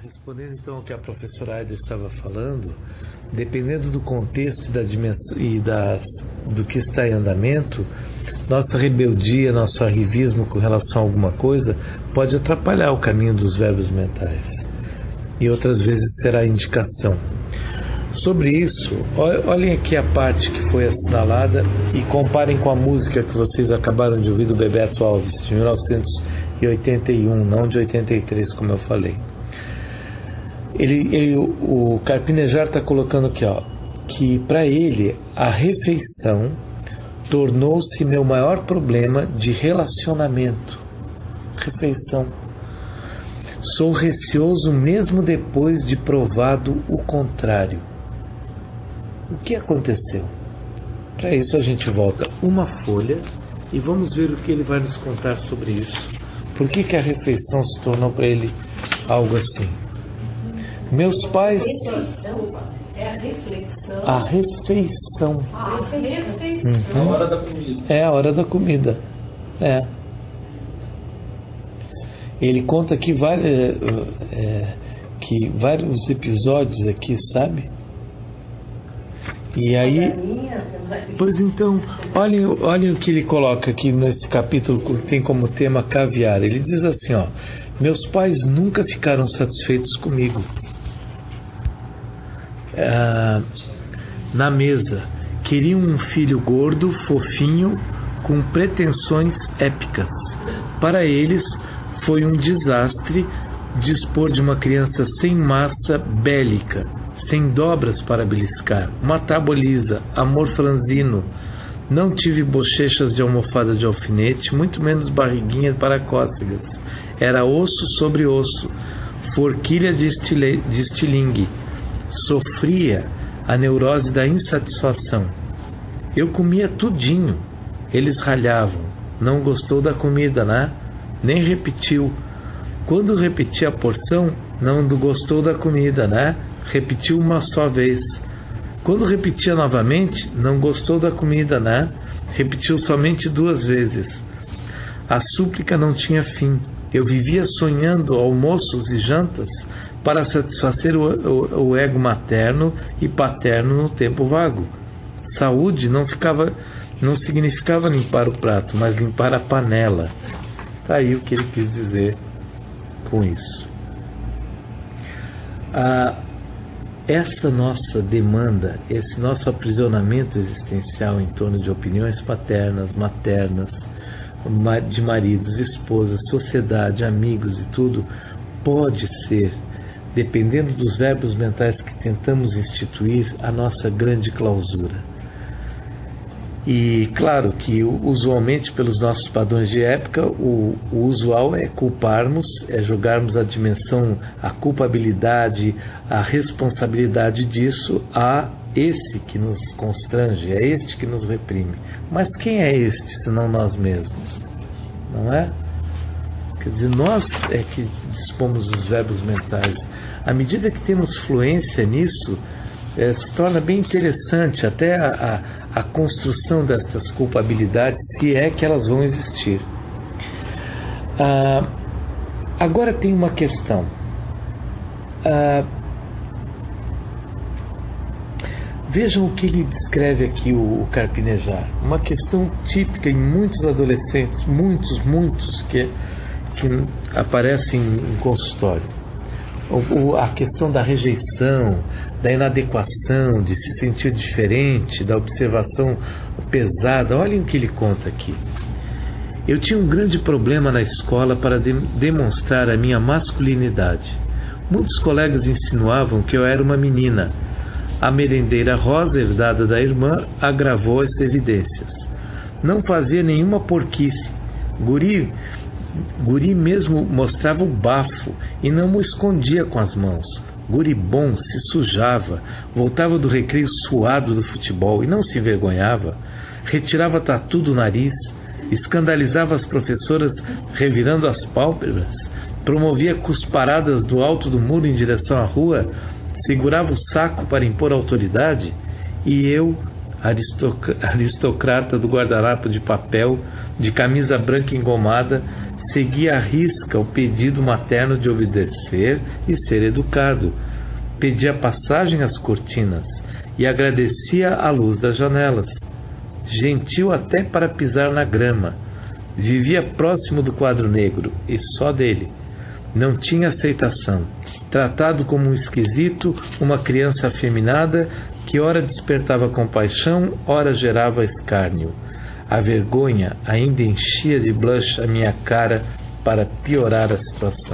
Respondendo então ao que a professora Aida estava falando, dependendo do contexto e da dimensão do que está em andamento, nossa rebeldia, nosso arrivismo com relação a alguma coisa pode atrapalhar o caminho dos verbos mentais. E outras vezes será indicação. Sobre isso, olhem aqui a parte que foi assinalada e comparem com a música que vocês acabaram de ouvir do Bebeto Alves, de 1981, não de 83, como eu falei. O Carpinejar está colocando aqui, que para ele a refeição tornou-se meu maior problema de relacionamento. Refeição. Sou receoso mesmo depois de provado o contrário. O que aconteceu? Para isso a gente volta uma folha e vamos ver o que ele vai nos contar sobre isso. Por que a refeição se tornou para ele algo assim? Meus pais... É a reflexão. A refeição. A refeição. Uhum. A hora da comida. É a hora da comida. É. Ele conta aqui vários episódios aqui, sabe? E aí... Pois então, olhem o que ele coloca aqui nesse capítulo que tem como tema caviar. Ele diz assim, meus pais nunca ficaram satisfeitos comigo. Na mesa, queriam um filho gordo, fofinho, com pretensões épicas. Para eles, foi um desastre dispor de uma criança sem massa bélica, sem dobras para beliscar, uma tábua lisa, amor franzino. Não tive bochechas de almofada de alfinete, muito menos barriguinha para cócegas. Era osso sobre osso, forquilha de estilingue. Sofria a neurose da insatisfação. Eu comia tudinho. Eles ralhavam. Não gostou da comida, né? Nem repetiu. Quando repetia a porção, não gostou da comida, né? Repetiu uma só vez. Quando repetia novamente, não gostou da comida, né? Repetiu somente 2 vezes. A súplica não tinha fim. Eu vivia sonhando almoços e jantas para satisfazer o ego materno e paterno no tempo vago. Saúde não significava limpar o prato, mas limpar a panela. Está aí o que ele quis dizer com isso. Essa nossa demanda, esse nosso aprisionamento existencial em torno de opiniões paternas, maternas, de maridos, esposas, sociedade, amigos e tudo, pode ser, dependendo dos verbos mentais que tentamos instituir, a nossa grande clausura. E claro que usualmente pelos nossos padrões de época, o usual é culparmos, é jogarmos a dimensão, a culpabilidade, a responsabilidade disso a esse que nos constrange, é este que nos reprime. Mas quem é este senão nós mesmos? Não é? Quer dizer, nós é que dispomos dos verbos mentais. À medida que temos fluência nisso, se torna bem interessante até a construção dessas culpabilidades, se é que elas vão existir. Agora tem uma questão. Vejam o que ele descreve aqui, o Carpinejar. Uma questão típica em muitos adolescentes, muitos que aparecem em consultório. A questão da rejeição, da inadequação, de se sentir diferente, da observação pesada. Olhem o que ele conta aqui. Eu tinha um grande problema na escola para demonstrar a minha masculinidade. Muitos colegas insinuavam que eu era uma menina. A merendeira rosa herdada da irmã agravou as evidências. Não fazia nenhuma porquice. Guri mesmo mostrava o bafo e não o escondia com as mãos. Guri bom se sujava, voltava do recreio suado do futebol e não se envergonhava. Retirava tatu do nariz, escandalizava as professoras revirando as pálpebras, promovia cusparadas do alto do muro em direção à rua, segurava o saco para impor autoridade, e eu, aristocrata do guardanapo de papel, de camisa branca engomada, seguia à risca o pedido materno de obedecer e ser educado. Pedia passagem às cortinas e agradecia a luz das janelas. Gentil até para pisar na grama. Vivia próximo do quadro negro e só dele. Não tinha aceitação. Tratado como um esquisito, uma criança afeminada que ora despertava compaixão, ora gerava escárnio. A vergonha ainda enchia de blush a minha cara para piorar a situação.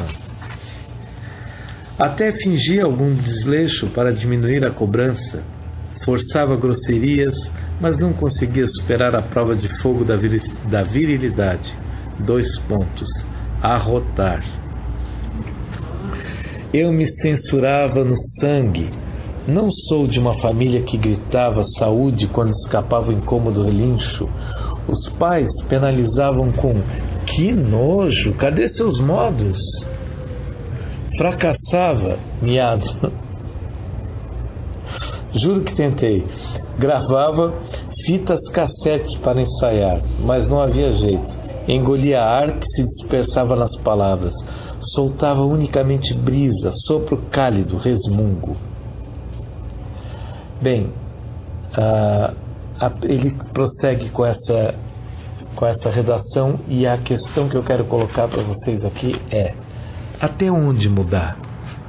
Até fingia algum desleixo para diminuir a cobrança. Forçava grosserias, mas não conseguia superar a prova de fogo da virilidade. 2 pontos. Arrotar. Eu me censurava no sangue. Não sou de uma família que gritava saúde quando escapava o incômodo relincho. Os pais penalizavam com que nojo, cadê seus modos? Fracassava, miado. Juro que tentei. Gravava fitas cassetes para ensaiar, mas não havia jeito. Engolia ar que se dispersava nas palavras. Soltava unicamente brisa, sopro cálido, resmungo. Bem, ele prossegue com essa redação e a questão que eu quero colocar para vocês aqui é: até onde mudar?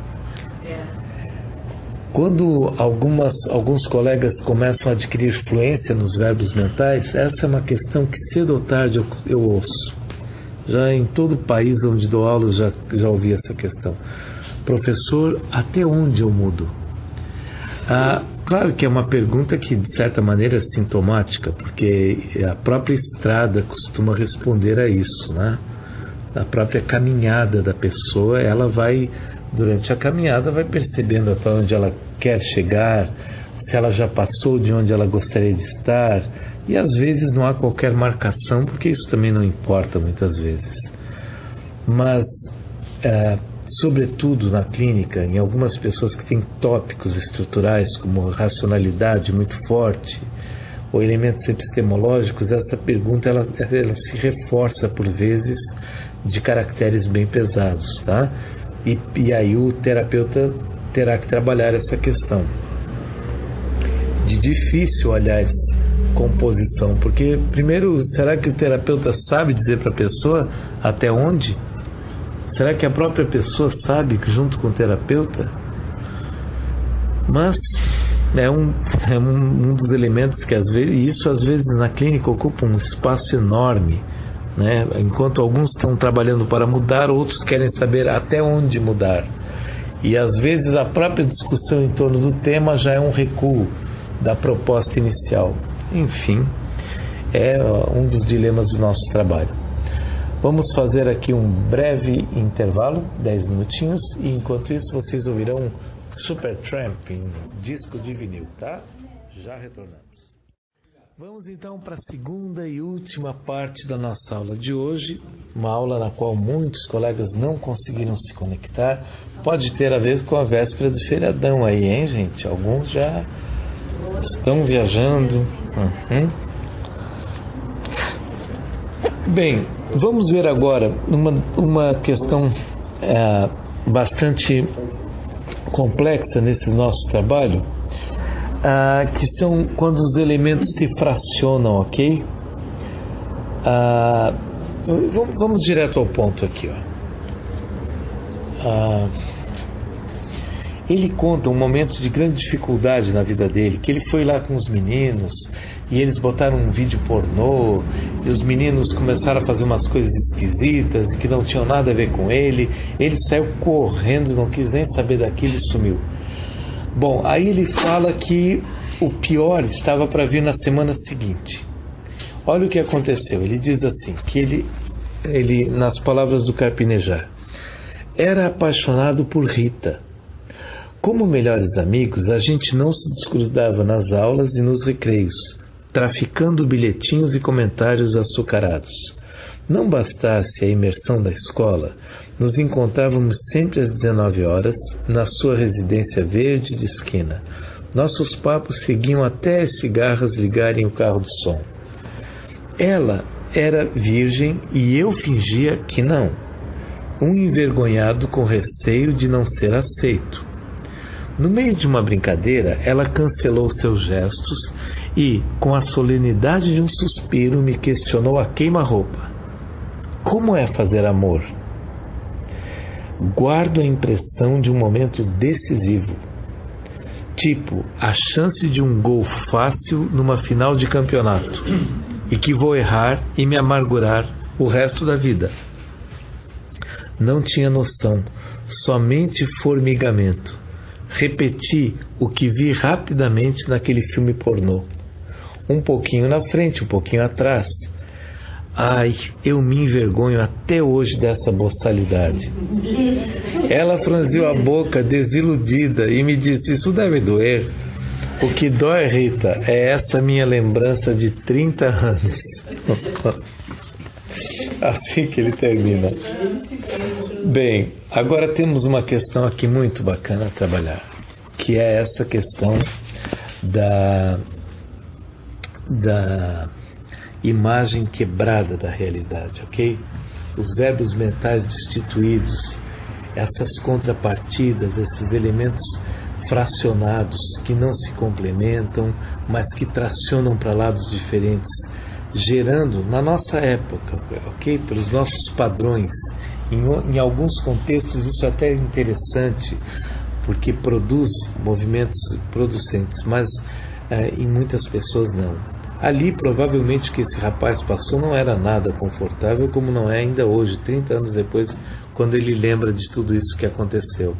Quando alguns colegas começam a adquirir fluência nos verbos mentais, essa é uma questão que cedo ou tarde eu ouço. Já em todo o país onde dou aulas já ouvi essa questão. Professor, até onde eu mudo? Claro que é uma pergunta que, de certa maneira, é sintomática, porque a própria estrada costuma responder a isso, né? A própria caminhada da pessoa, ela vai, durante a caminhada, vai percebendo até onde ela quer chegar, se ela já passou de onde ela gostaria de estar, e às vezes não há qualquer marcação, porque isso também não importa muitas vezes. Mas, sobretudo na clínica, em algumas pessoas que têm tópicos estruturais como racionalidade muito forte ou elementos epistemológicos, essa pergunta ela se reforça por vezes de caracteres bem pesados, tá? E aí o terapeuta terá que trabalhar essa questão de difícil, aliás, composição, porque primeiro, será que o terapeuta sabe dizer para a pessoa até onde? Será que a própria pessoa sabe junto com o terapeuta? Mas é um dos elementos que às vezes na clínica ocupa um espaço enorme, né? Enquanto alguns estão trabalhando para mudar, outros querem saber até onde mudar. E às vezes a própria discussão em torno do tema já é um recuo da proposta inicial. Enfim, é um dos dilemas do nosso trabalho. Vamos fazer aqui um breve intervalo, 10 minutinhos, e enquanto isso vocês ouvirão Supertramp em disco de vinil, tá? Já retornamos. Vamos então para a segunda e última parte da nossa aula de hoje, uma aula na qual muitos colegas não conseguiram se conectar. Pode ter a ver com a véspera do feriadão aí, hein, gente? Alguns já estão viajando. Bem, vamos ver agora uma questão bastante complexa nesse nosso trabalho, que são quando os elementos se fracionam, ok? Vamos direto ao ponto aqui, ó. Ele conta um momento de grande dificuldade na vida dele, que ele foi lá com os meninos e eles botaram um vídeo pornô e os meninos começaram a fazer umas coisas esquisitas que não tinham nada a ver com ele. Ele saiu correndo, não quis nem saber daquilo e sumiu. Bom, aí ele fala que o pior estava para vir na semana seguinte. Olha o que aconteceu. Ele diz assim, que ele nas palavras do Carpinejar, era apaixonado por Rita. Como melhores amigos, a gente não se desgrudava nas aulas e nos recreios, traficando bilhetinhos e comentários açucarados. Não bastasse a imersão da escola, nos encontrávamos sempre às 19 horas, na sua residência verde de esquina. Nossos papos seguiam até as cigarras ligarem o carro de som. Ela era virgem e eu fingia que não, um envergonhado com receio de não ser aceito. No meio de uma brincadeira, ela cancelou seus gestos e, com a solenidade de um suspiro, me questionou a queima-roupa. Como é fazer amor? Guardo a impressão de um momento decisivo. Tipo, a chance de um gol fácil numa final de campeonato. E que vou errar e me amargurar o resto da vida. Não tinha noção, somente formigamento. Repeti o que vi rapidamente naquele filme pornô. Um pouquinho na frente, um pouquinho atrás. Ai, eu me envergonho até hoje dessa boçalidade. Ela franziu a boca, desiludida, e me disse: isso deve doer. O que dói, Rita, é essa minha lembrança de 30 anos. Assim que ele termina. Bem, agora temos uma questão aqui muito bacana a trabalhar, que é essa questão da imagem quebrada da realidade, ok? Os verbos mentais destituídos, essas contrapartidas, esses elementos fracionados que não se complementam, mas que tracionam para lados diferentes, gerando, na nossa época, ok? Pelos nossos padrões, em alguns contextos isso até é interessante, porque produz movimentos producentes, mas em muitas pessoas não. Ali, provavelmente, o que esse rapaz passou não era nada confortável, como não é ainda hoje, 30 anos depois, quando ele lembra de tudo isso que aconteceu.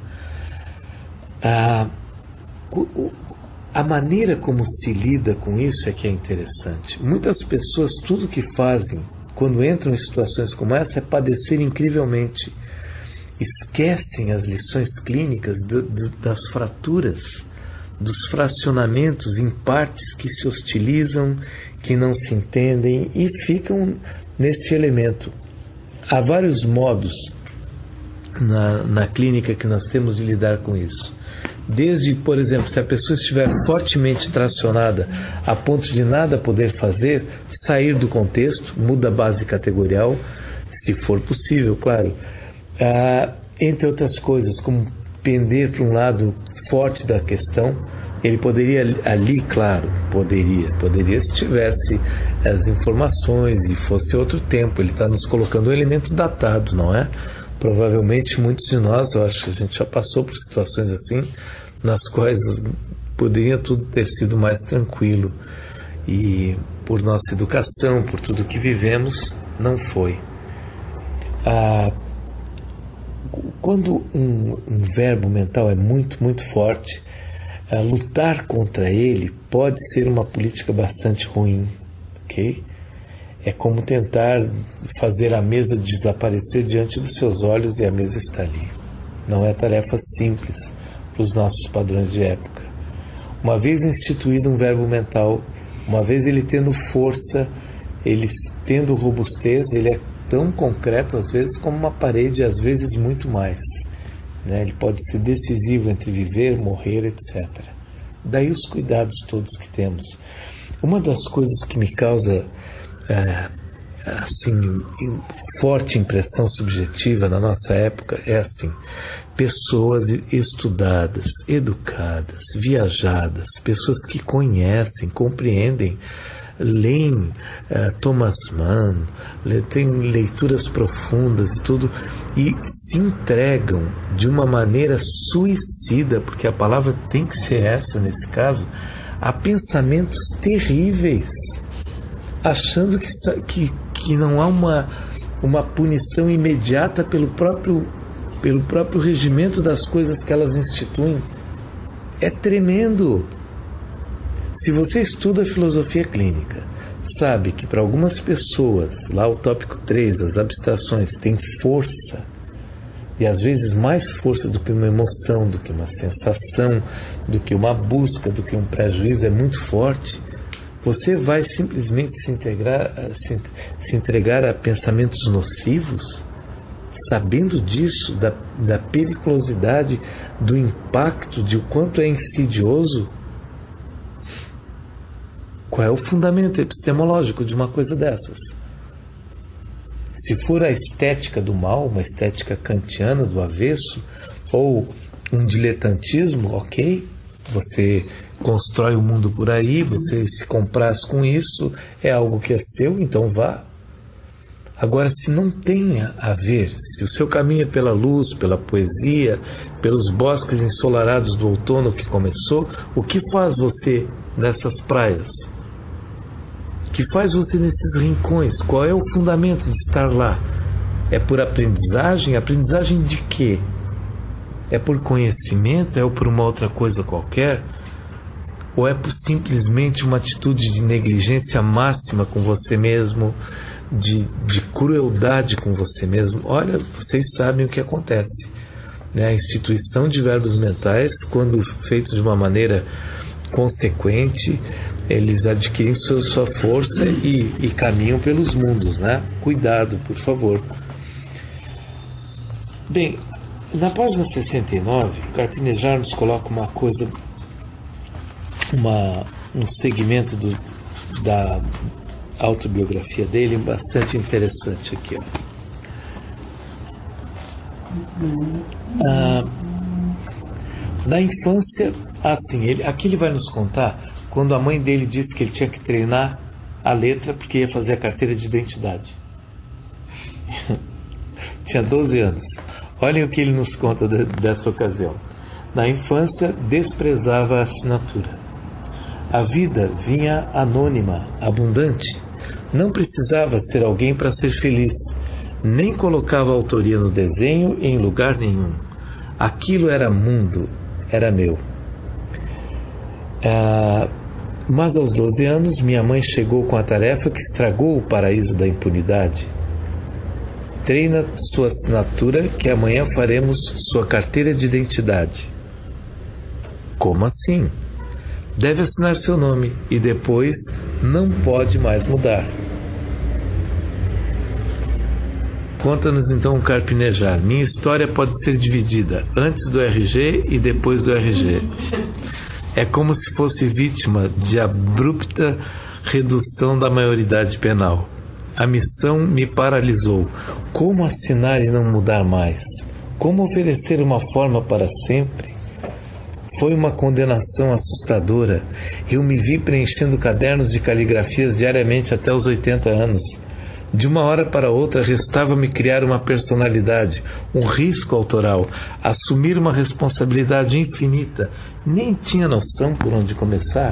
A maneira como se lida com isso é que é interessante. Muitas pessoas, tudo que fazem quando entram em situações como essa é padecer incrivelmente. Esquecem as lições clínicas das fraturas, dos fracionamentos em partes que se hostilizam, que não se entendem e ficam nesse elemento. Há vários modos na clínica que nós temos de lidar com isso. Desde, por exemplo, se a pessoa estiver fortemente tracionada a ponto de nada poder fazer, sair do contexto, muda a base categorial, se for possível, claro. Entre outras coisas, como pender para um lado forte da questão, ele poderia ali, claro, poderia se tivesse as informações e fosse outro tempo. Ele está nos colocando um elemento datado, não é? Provavelmente muitos de nós, eu acho que a gente já passou por situações assim, nas quais poderia tudo ter sido mais tranquilo. E por nossa educação, por tudo que vivemos, não foi. Quando um verbo mental é muito, muito forte, lutar contra ele pode ser uma política bastante ruim, ok? É como tentar fazer a mesa desaparecer diante dos seus olhos e a mesa está ali. Não é tarefa simples para os nossos padrões de época. Uma vez instituído um verbo mental, uma vez ele tendo força, ele tendo robustez, ele é tão concreto às vezes como uma parede, às vezes muito mais. Ele pode ser decisivo entre viver, morrer, etc. Daí os cuidados todos que temos. Uma das coisas que me causa forte impressão subjetiva na nossa época é assim: pessoas estudadas, educadas, viajadas, pessoas que conhecem, compreendem, leem Thomas Mann, têm leituras profundas e tudo, e se entregam de uma maneira suicida, porque a palavra tem que ser essa nesse caso, a pensamentos terríveis, achando que não há uma punição imediata pelo próprio regimento das coisas que elas instituem. É tremendo. Se você estuda filosofia clínica, sabe que para algumas pessoas, lá o tópico 3, as abstrações, tem força, e às vezes mais força do que uma emoção, do que uma sensação, do que uma busca, do que um prejuízo, é muito forte. Você vai simplesmente se entregar a pensamentos nocivos, sabendo disso, da periculosidade, do impacto, de o quanto é insidioso? Qual é o fundamento epistemológico de uma coisa dessas? Se for a estética do mal, uma estética kantiana do avesso, ou um diletantismo, ok, você constrói o mundo por aí, você se compraz com isso, é algo que é seu, então vá. Agora, se não tem a ver, se o seu caminho é pela luz, pela poesia, pelos bosques ensolarados do outono que começou, o que faz você nessas praias? O que faz você nesses rincões? Qual é o fundamento de estar lá? É por aprendizagem? Aprendizagem de quê? É por conhecimento? É por uma outra coisa qualquer? Ou é por simplesmente uma atitude de negligência máxima com você mesmo, de crueldade com você mesmo? Olha, vocês sabem o que acontece, né? A instituição de verbos mentais, quando feitos de uma maneira consequente, eles adquirem sua força e caminham pelos mundos, né? Cuidado, por favor. Bem, na página 69, o Carpinejar nos coloca uma coisa, um segmento da autobiografia dele bastante interessante aqui, ó. Na infância, assim, aqui ele vai nos contar quando a mãe dele disse que ele tinha que treinar a letra porque ia fazer a carteira de identidade. Tinha 12 anos. Olhem o que ele nos conta dessa ocasião. Na infância, desprezava a assinatura. A vida vinha anônima, abundante. Não precisava ser alguém para ser feliz. Nem colocava autoria no desenho em lugar nenhum. Aquilo era mundo, era meu. Mas aos 12 anos, minha mãe chegou com a tarefa que estragou o paraíso da impunidade. Treina sua assinatura que amanhã faremos sua carteira de identidade. Como assim? Deve assinar seu nome e depois não pode mais mudar. Conta-nos então o Carpinejar. Minha história pode ser dividida antes do RG e depois do RG. É como se fosse vítima de abrupta redução da maioridade penal. A missão me paralisou. Como assinar e não mudar mais? Como oferecer uma forma para sempre? Foi uma condenação assustadora. Eu me vi preenchendo cadernos de caligrafias diariamente até os 80 anos. De uma hora para outra, restava-me criar uma personalidade, um risco autoral, assumir uma responsabilidade infinita. Nem tinha noção por onde começar.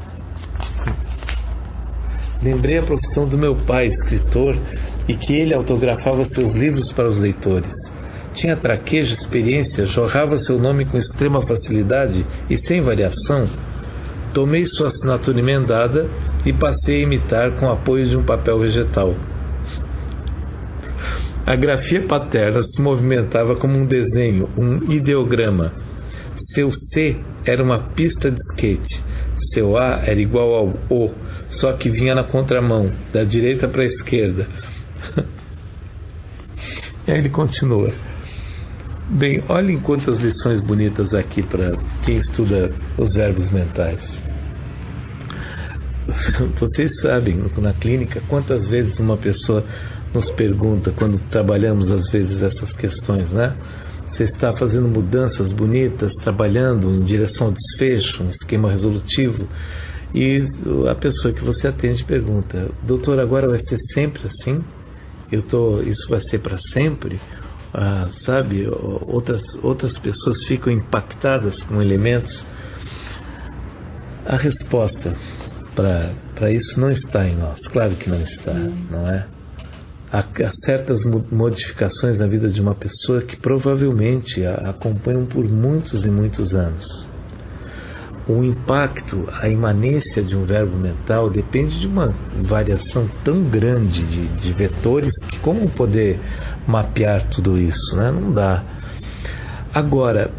Lembrei a profissão do meu pai, escritor, e que ele autografava seus livros para os leitores. Tinha traquejo, experiência, jorrava seu nome com extrema facilidade e sem variação. Tomei sua assinatura emendada e passei a imitar com apoio de um papel vegetal. A grafia paterna se movimentava como um desenho, um ideograma. Seu C era uma pista de skate. Seu A era igual ao O, só que vinha na contramão, da direita para a esquerda. E aí ele continua. Bem, olhem quantas lições bonitas aqui para quem estuda os verbos mentais. Vocês sabem, na clínica, quantas vezes uma pessoa nos pergunta, quando trabalhamos às vezes essas questões, né? Você está fazendo mudanças bonitas, trabalhando em direção ao desfecho, um esquema resolutivo, e a pessoa que você atende pergunta: doutor, agora vai ser sempre assim? Isso vai ser para sempre? Sabe, outras pessoas ficam impactadas com elementos. A resposta para isso não está em nós, claro que não está, não é? Há certas modificações na vida de uma pessoa que provavelmente a acompanham por muitos e muitos anos. O impacto, a imanência de um verbo mental depende de uma variação tão grande de vetores que como poder mapear tudo isso, né? Não dá. Agora,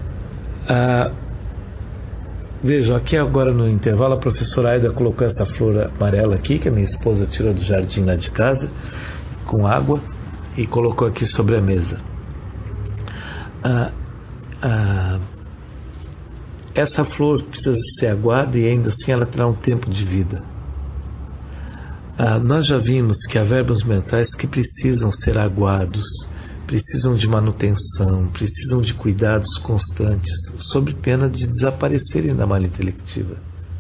vejam, aqui agora no intervalo a professora Aida colocou essa flor amarela aqui, que a minha esposa tirou do jardim lá de casa, com água, e colocou aqui sobre a mesa. Essa flor precisa ser aguada e ainda assim ela terá um tempo de vida. Nós já vimos que há verbos mentais que precisam ser aguados, precisam de manutenção, precisam de cuidados constantes, sob pena de desaparecerem da malha intelectiva.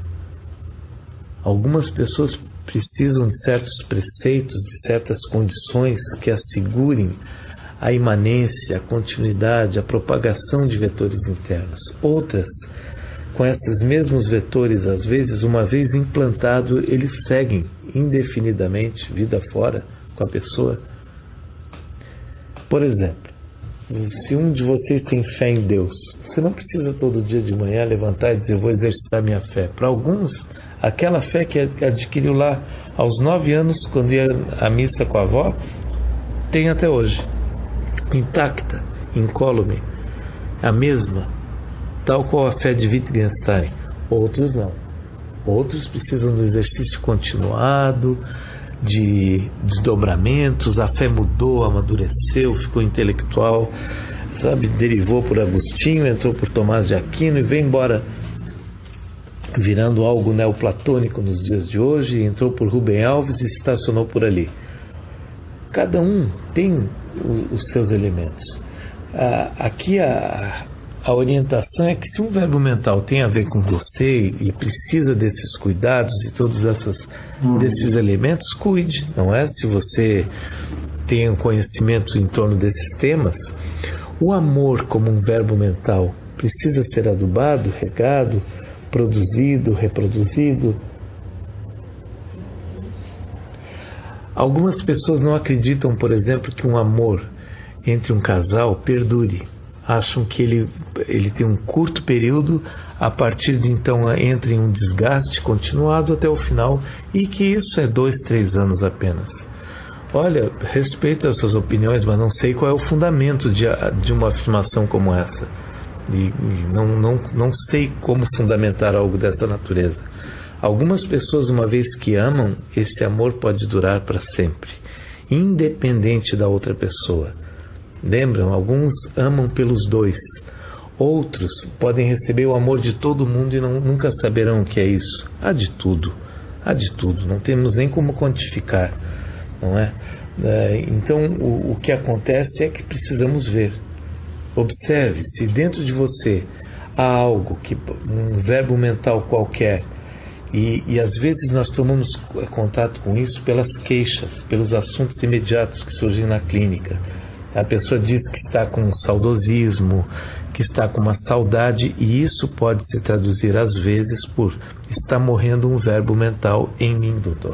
Algumas pessoas precisam de certos preceitos, de certas condições que assegurem a imanência, a continuidade, a propagação de vetores internos. Outras, com esses mesmos vetores, às vezes, uma vez implantado, eles seguem indefinidamente, vida fora, com a pessoa. Por exemplo, se um de vocês tem fé em Deus, você não precisa todo dia de manhã levantar e dizer, vou exercitar minha fé. Para alguns, aquela fé que adquiriu lá aos 9 anos, quando ia à missa com a avó, tem até hoje, intacta, incólume, a mesma, tal qual a fé de Wittgenstein. Outros não. Outros precisam do exercício continuado, de desdobramentos. A fé mudou, amadureceu, ficou intelectual, derivou por Agostinho, entrou por Tomás de Aquino e veio embora virando algo neoplatônico nos dias de hoje, entrou por Rubem Alves e estacionou por ali. Cada um tem os seus elementos. Aqui a orientação é que se um verbo mental tem a ver com você e precisa desses cuidados e todos desses elementos, cuide, não é? Se você tem um conhecimento em torno desses temas, o amor como um verbo mental precisa ser adubado, regado, produzido, reproduzido. Algumas pessoas não acreditam, por exemplo, que um amor entre um casal perdure. Acham que ele tem um curto período, a partir de então entra em um desgaste continuado até o final, e que isso é 2, 3 anos apenas. Olha, respeito essas opiniões, mas não sei qual é o fundamento de uma afirmação como essa. E não sei como fundamentar algo dessa natureza. Algumas pessoas, uma vez que amam, esse amor pode durar para sempre, independente da outra pessoa. Lembram? Alguns amam pelos dois. Outros podem receber o amor de todo mundo e nunca saberão o que é isso. Há de tudo. Não temos nem como quantificar, não é? Então, o que acontece é que precisamos ver. Observe se dentro de você há algo, um verbo mental qualquer, e às vezes nós tomamos contato com isso pelas queixas, pelos assuntos imediatos que surgem na clínica. A pessoa diz que está com um saudosismo, que está com uma saudade, e isso pode se traduzir às vezes por está morrendo um verbo mental em mim, doutor.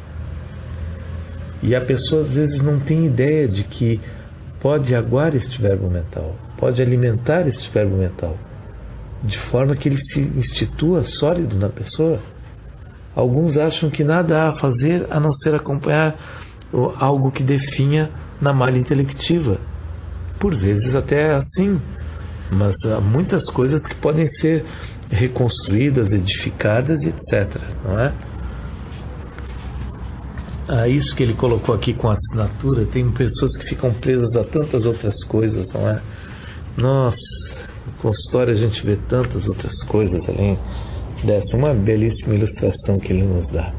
E a pessoa às vezes não tem ideia de que pode aguar este verbo mental, pode alimentar este verbo mental, de forma que ele se institua sólido na pessoa. Alguns acham que nada há a fazer a não ser acompanhar algo que definha na malha intelectiva. Por vezes até é assim, mas há muitas coisas que podem ser reconstruídas, edificadas, etc. Não é? Isso que ele colocou aqui com a assinatura, tem pessoas que ficam presas a tantas outras coisas, não é? Nossa, no consultório a gente vê tantas outras coisas além dessa. Uma belíssima ilustração que ele nos dá.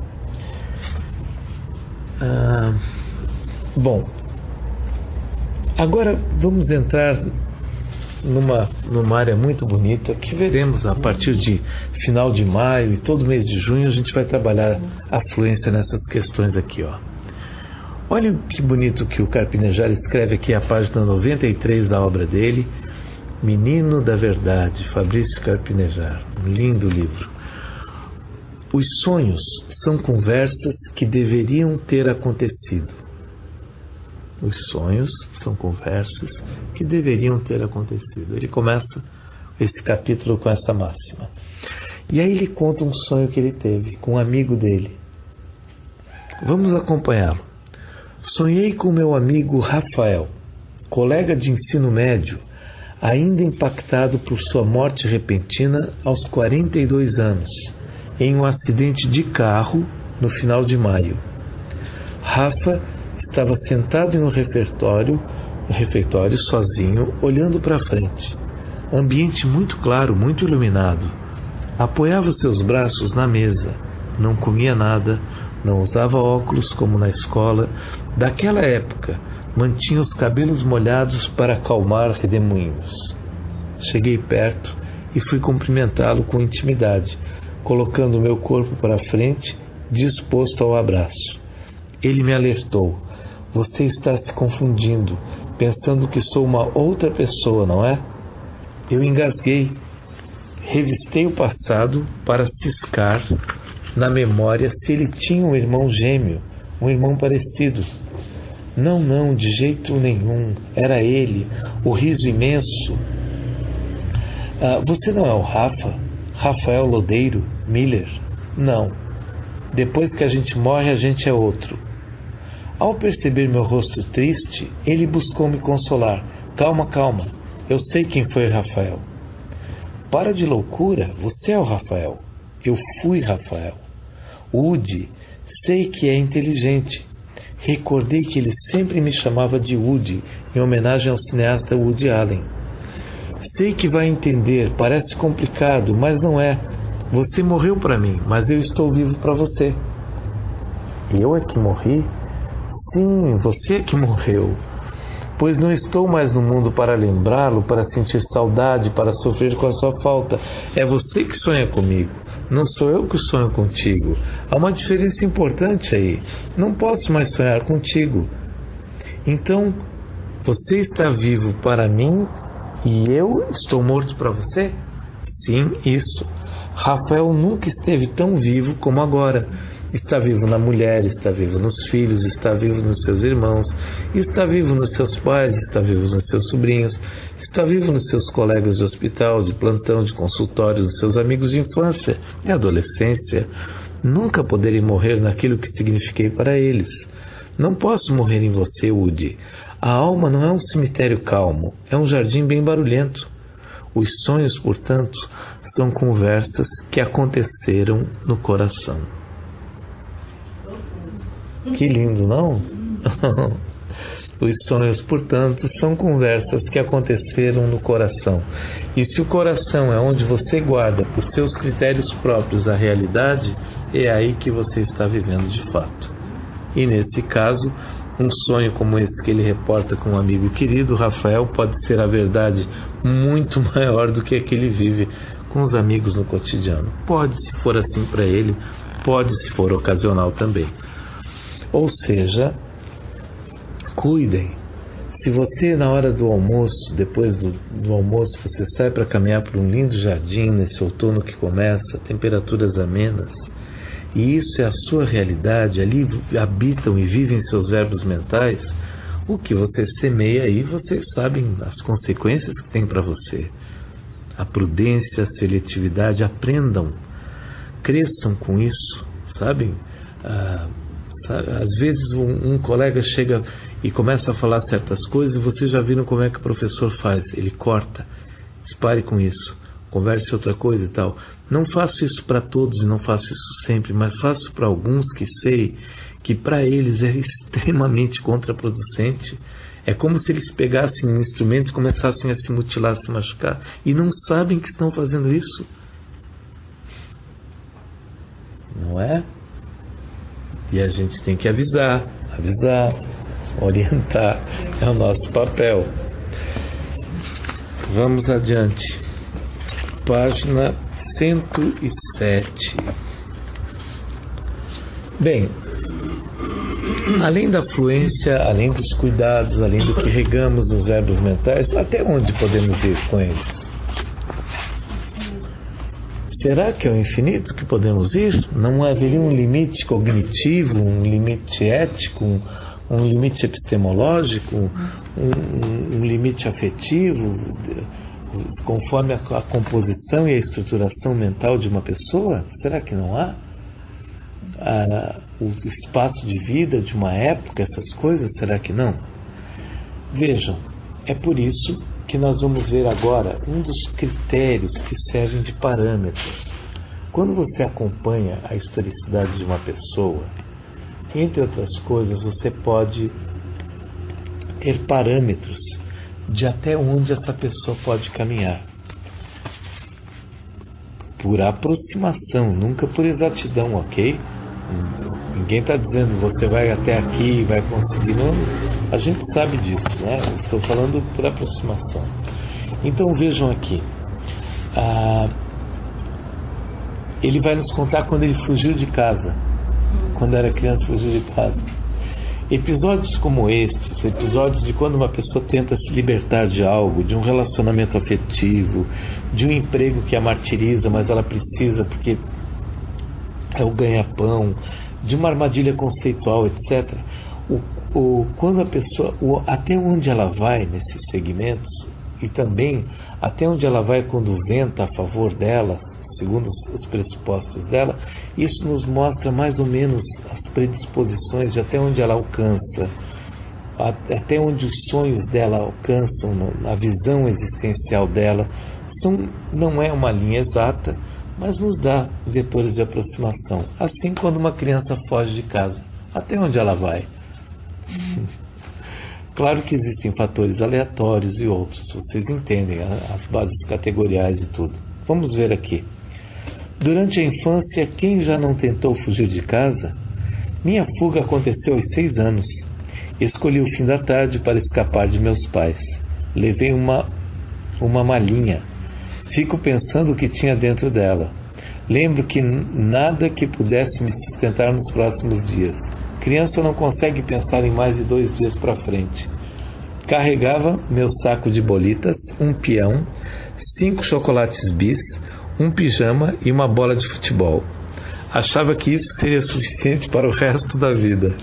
Bom, agora vamos entrar numa área muito bonita que veremos a partir de final de maio e todo mês de junho. A gente vai trabalhar a fluência nessas questões aqui, ó. Olha que bonito que o Carpinejar escreve aqui, a página 93 da obra dele, Menino da Verdade, Fabrício Carpinejar. Um lindo livro. Os sonhos são conversas que deveriam ter acontecido. Os sonhos são conversas que deveriam ter acontecido. Ele começa esse capítulo com essa máxima. E aí ele conta um sonho que ele teve com um amigo dele. Vamos acompanhá-lo. Sonhei com meu amigo Rafael, colega de ensino médio, ainda impactado por sua morte repentina aos 42 anos, em um acidente de carro no final de maio. Rafa estava sentado em um refeitório sozinho, olhando para frente. Ambiente muito claro, muito iluminado. Apoiava seus braços na mesa, não comia nada, Não usava óculos como na escola daquela época. Mantinha os cabelos molhados para acalmar redemoinhos. Cheguei perto e fui cumprimentá-lo com intimidade, colocando meu corpo para frente, disposto ao abraço. Ele me alertou. Você está se confundindo, pensando que sou uma outra pessoa, não é? Eu engasguei. Revistei o passado para ciscar na memória se ele tinha um irmão gêmeo, um irmão parecido. Não, de jeito nenhum. Era ele, o riso imenso. Você não é o Rafa? Rafael Lodeiro Miller? Não. Depois que a gente morre, a gente é outro. Ao perceber meu rosto triste, ele buscou me consolar. Calma. Eu sei quem foi Rafael. Para de loucura, você é o Rafael. Eu fui Rafael. Woody, sei que é inteligente. Recordei que ele sempre me chamava de Woody, em homenagem ao cineasta Woody Allen. Sei que vai entender, parece complicado, mas não é. Você morreu para mim, mas eu estou vivo para você. Eu é que morri? Sim, você é que morreu. Pois não estou mais no mundo para lembrá-lo, para sentir saudade, para sofrer com a sua falta. É você que sonha comigo, não sou eu que sonho contigo. Há uma diferença importante aí. Não posso mais sonhar contigo. Então, você está vivo para mim e eu estou morto para você? Sim, isso. Rafael nunca esteve tão vivo como agora. Está vivo na mulher, está vivo nos filhos, está vivo nos seus irmãos, está vivo nos seus pais, está vivo nos seus sobrinhos, está vivo nos seus colegas de hospital, de plantão, de consultório, nos seus amigos de infância e adolescência. Nunca poderei morrer naquilo que signifiquei para eles. Não posso morrer em você, Woody. A alma não é um cemitério calmo, é um jardim bem barulhento. Os sonhos, portanto, são conversas que aconteceram no coração. Que lindo, não? Os sonhos, portanto, são conversas que aconteceram no coração. E se o coração é onde você guarda, por seus critérios próprios, a realidade, é aí que você está vivendo de fato. E nesse caso, um sonho como esse que ele reporta com um amigo querido, Rafael, pode ser a verdade muito maior do que a que ele vive com os amigos no cotidiano. Pode, se for assim para ele, pode, se for ocasional também. Ou seja, cuidem. Se você, na hora do almoço, depois do almoço, você sai para caminhar por um lindo jardim nesse outono que começa, temperaturas amenas, e isso é a sua realidade, ali habitam e vivem seus verbos mentais, o que você semeia aí, vocês sabem as consequências que tem para você. A prudência, a seletividade, aprendam, cresçam com isso, sabem? Às vezes um colega chega e começa a falar certas coisas e vocês já viram como é que o professor faz. Ele corta, dispare com isso, converse outra coisa e tal. Não faço isso para todos e não faço isso sempre, mas faço para alguns que sei que para eles é extremamente contraproducente. É como se eles pegassem um instrumento e começassem a se mutilar, a se machucar e não sabem que estão fazendo isso. Não é? E a gente tem que avisar, orientar, é o nosso papel. Vamos adiante. Página 107. Bem, além da fluência, além dos cuidados, além do que regamos nos verbos mentais, até onde podemos ir com eles? Será que é o infinito que podemos ir? Não haveria um limite cognitivo, um limite ético, um limite epistemológico, um limite afetivo, conforme a composição e a estruturação mental de uma pessoa? Será que não há? O espaço de vida de uma época, essas coisas, será que não? Vejam, é por isso que nós vamos ver agora um dos critérios que servem de parâmetros. Quando você acompanha a historicidade de uma pessoa, entre outras coisas, você pode ter parâmetros de até onde essa pessoa pode caminhar. Por aproximação, nunca por exatidão, ok? Ninguém está dizendo você vai até aqui e vai conseguir. Não, a gente sabe disso, né? Eu estou falando por aproximação. Então vejam aqui. Ele vai nos contar quando ele fugiu de casa. Quando era criança, fugiu de casa. Episódios como estes, episódios de quando uma pessoa tenta se libertar de algo, de um relacionamento afetivo, de um emprego que a martiriza, mas ela precisa porque é o ganha-pão, de uma armadilha conceitual, etc. Quando a pessoa, até onde ela vai nesses segmentos, e também até onde ela vai quando venta a favor dela, segundo os pressupostos dela, isso nos mostra mais ou menos as predisposições de até onde ela alcança, até onde os sonhos dela alcançam, a visão existencial dela. Não é uma linha exata, mas nos dá vetores de aproximação. Assim, quando uma criança foge de casa, até onde ela vai? Claro que existem fatores aleatórios e outros, vocês entendem as bases categoriais e tudo. Vamos ver aqui. Durante a infância, quem já não tentou fugir de casa? Minha fuga aconteceu aos 6 anos. Escolhi o fim da tarde para escapar de meus pais. Levei uma malinha. Fico pensando o que tinha dentro dela. Lembro que nada que pudesse me sustentar nos próximos dias. Criança não consegue pensar em mais de 2 dias para frente. Carregava meu saco de bolitas, um peão, 5 chocolates bis, um pijama e uma bola de futebol. Achava que isso seria suficiente para o resto da vida.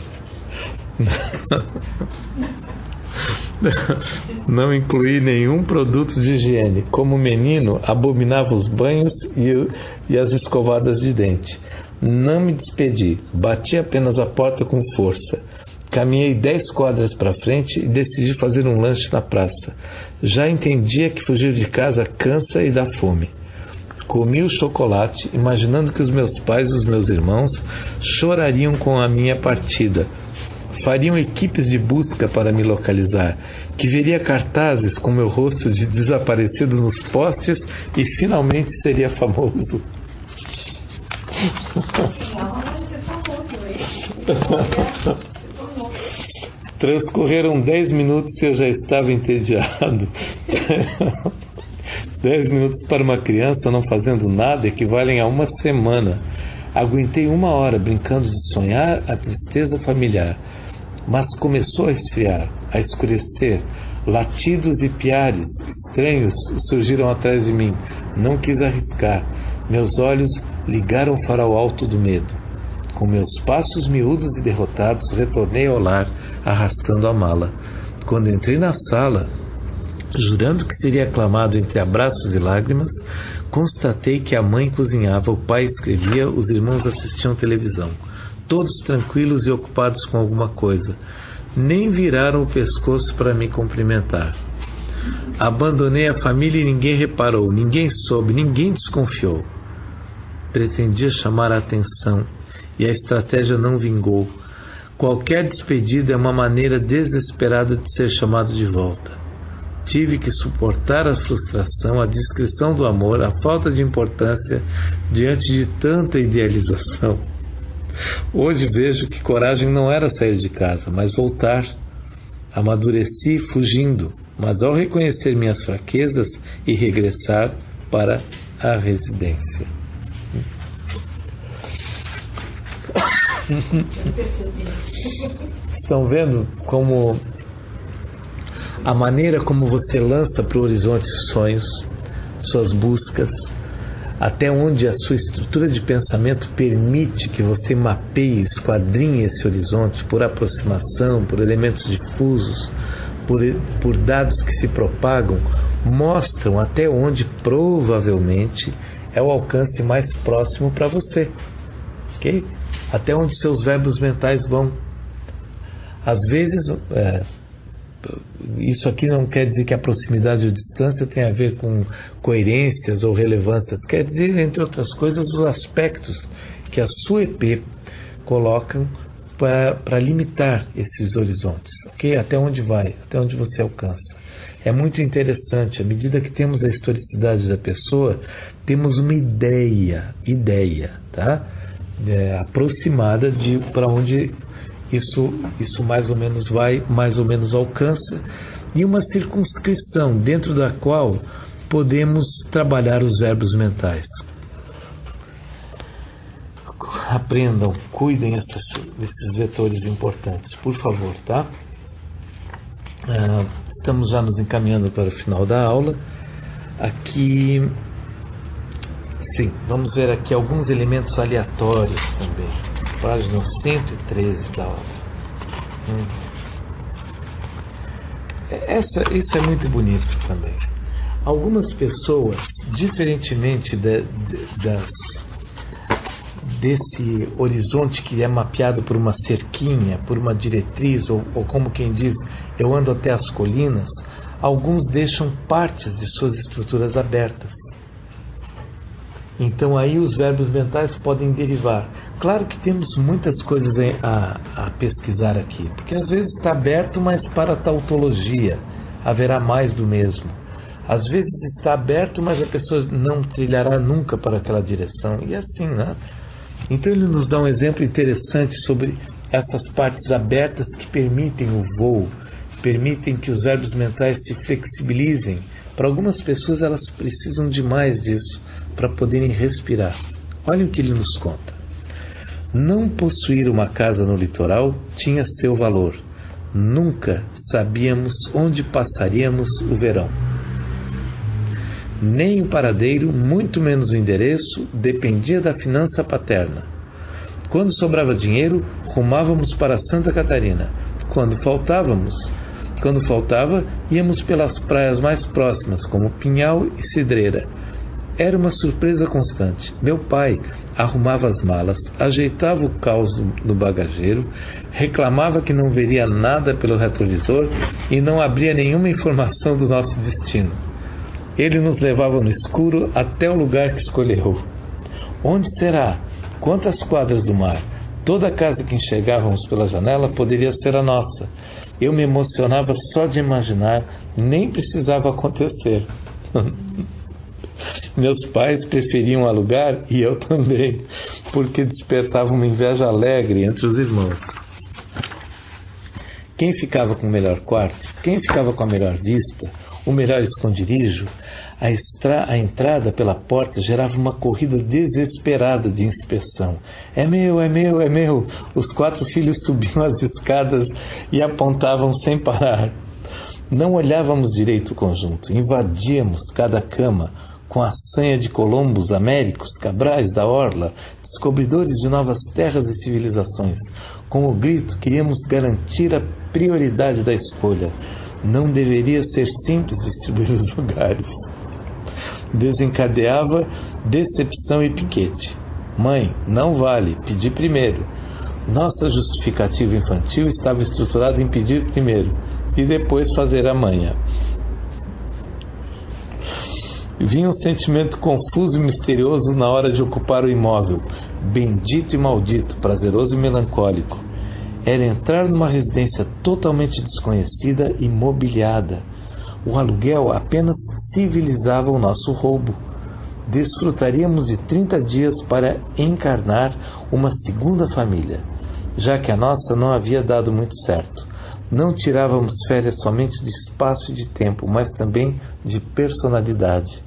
Não incluí nenhum produto de higiene. Como menino, abominava os banhos e as escovadas de dente. Não me despedi, bati apenas a porta com força. Caminhei 10 quadras para frente e decidi fazer um lanche na praça. Já entendia que fugir de casa cansa e dá fome. Comi o chocolate, imaginando que os meus pais e os meus irmãos chorariam com a minha partida. Fariam equipes de busca para me localizar, que veria cartazes com meu rosto de desaparecido nos postes e finalmente seria famoso. Transcorreram 10 minutos e eu já estava entediado. 10 minutos para uma criança não fazendo nada equivalem a uma semana. Aguentei 1 hora brincando de sonhar a tristeza familiar. Mas começou a esfriar, a escurecer. Latidos e piares estranhos surgiram atrás de mim. Não quis arriscar. Meus olhos ligaram o farol alto do medo. Com meus passos miúdos e derrotados, retornei ao lar, arrastando a mala. Quando entrei na sala, jurando que seria aclamado entre abraços e lágrimas, constatei que a mãe cozinhava, o pai escrevia, os irmãos assistiam televisão. Todos tranquilos e ocupados com alguma coisa. Nem viraram o pescoço para me cumprimentar. Abandonei a família e ninguém reparou, ninguém soube, ninguém desconfiou. Pretendia chamar a atenção e a estratégia não vingou. Qualquer despedida é uma maneira desesperada de ser chamado de volta. Tive que suportar a frustração, a descrição do amor, a falta de importância diante de tanta idealização. Hoje vejo que coragem não era sair de casa, mas voltar. Amadureci fugindo, mas ao reconhecer minhas fraquezas e regressar para a residência. Estão vendo como a maneira como você lança para o horizonte sonhos, suas buscas, até onde a sua estrutura de pensamento permite que você mapeie, esquadrinhe esse horizonte por aproximação, por elementos difusos, por dados que se propagam, mostram até onde provavelmente é o alcance mais próximo para você. Okay? Até onde seus verbos mentais vão. Às vezes, isso aqui não quer dizer que a proximidade ou distância tem a ver com coerências ou relevâncias. Quer dizer, entre outras coisas, os aspectos que a sua EP coloca para limitar esses horizontes. Okay? Até onde vai, até onde você alcança. É muito interessante, à medida que temos a historicidade da pessoa, temos uma ideia, tá? aproximada de para onde isso mais ou menos vai, mais ou menos alcança, e uma circunscrição dentro da qual podemos trabalhar os verbos mentais. Aprendam, cuidem desses vetores importantes, por favor, tá? Estamos já nos encaminhando para o final da aula. Aqui, sim, vamos ver aqui alguns elementos aleatórios também. Página 113 da aula. Isso é muito bonito também. Algumas pessoas, diferentemente desse horizonte que é mapeado por uma cerquinha, por uma diretriz, ou como quem diz, eu ando até as colinas, alguns deixam partes de suas estruturas abertas. Então aí os verbos mentais podem derivar. Claro que temos muitas coisas a pesquisar aqui, porque às vezes está aberto, mas para a tautologia haverá mais do mesmo. Às vezes está aberto, mas a pessoa não trilhará nunca para aquela direção, e assim, né? Então ele nos dá um exemplo interessante sobre essas partes abertas que permitem o voo, permitem que os verbos mentais se flexibilizem. Para algumas pessoas elas precisam de mais disso para poderem respirar. Olhem o que ele nos conta. Não possuir uma casa no litoral tinha seu valor. Nunca sabíamos onde passaríamos o verão. Nem o paradeiro, muito menos o endereço, dependia da finança paterna. Quando sobrava dinheiro, rumávamos para Santa Catarina. Quando faltava, íamos pelas praias mais próximas, como Pinhal e Cidreira. Era uma surpresa constante. Meu pai arrumava as malas, ajeitava o caos no bagageiro, reclamava que não veria nada pelo retrovisor e não abria nenhuma informação do nosso destino. Ele nos levava no escuro até o lugar que escolheu. Onde será? Quantas quadras do mar? Toda casa que enxergávamos pela janela poderia ser a nossa. Eu me emocionava só de imaginar, nem precisava acontecer. Meus pais preferiam alugar e eu também, porque despertava uma inveja alegre entre os irmãos. Quem ficava com o melhor quarto? Quem ficava com a melhor vista? O melhor esconderijo? A entrada pela porta gerava uma corrida desesperada de inspeção. É meu, é meu, é meu. Os 4 filhos subiam as escadas e apontavam sem parar. Não olhávamos direito o conjunto. Invadíamos cada cama com a sanha de Colombos, Américos, Cabrais da Orla, descobridores de novas terras e civilizações. Com o grito, queríamos garantir a prioridade da escolha. Não deveria ser simples distribuir os lugares. Desencadeava decepção e piquete. Mãe, não vale, pedi primeiro. Nossa justificativa infantil estava estruturada em pedir primeiro e depois fazer a manha. Vinha um sentimento confuso e misterioso na hora de ocupar o imóvel, bendito e maldito, prazeroso e melancólico. Era entrar numa residência totalmente desconhecida e mobiliada. O aluguel apenas civilizava o nosso roubo. Desfrutaríamos de 30 dias para encarnar uma segunda família, já que a nossa não havia dado muito certo. Não tirávamos férias somente de espaço e de tempo, mas também de personalidade.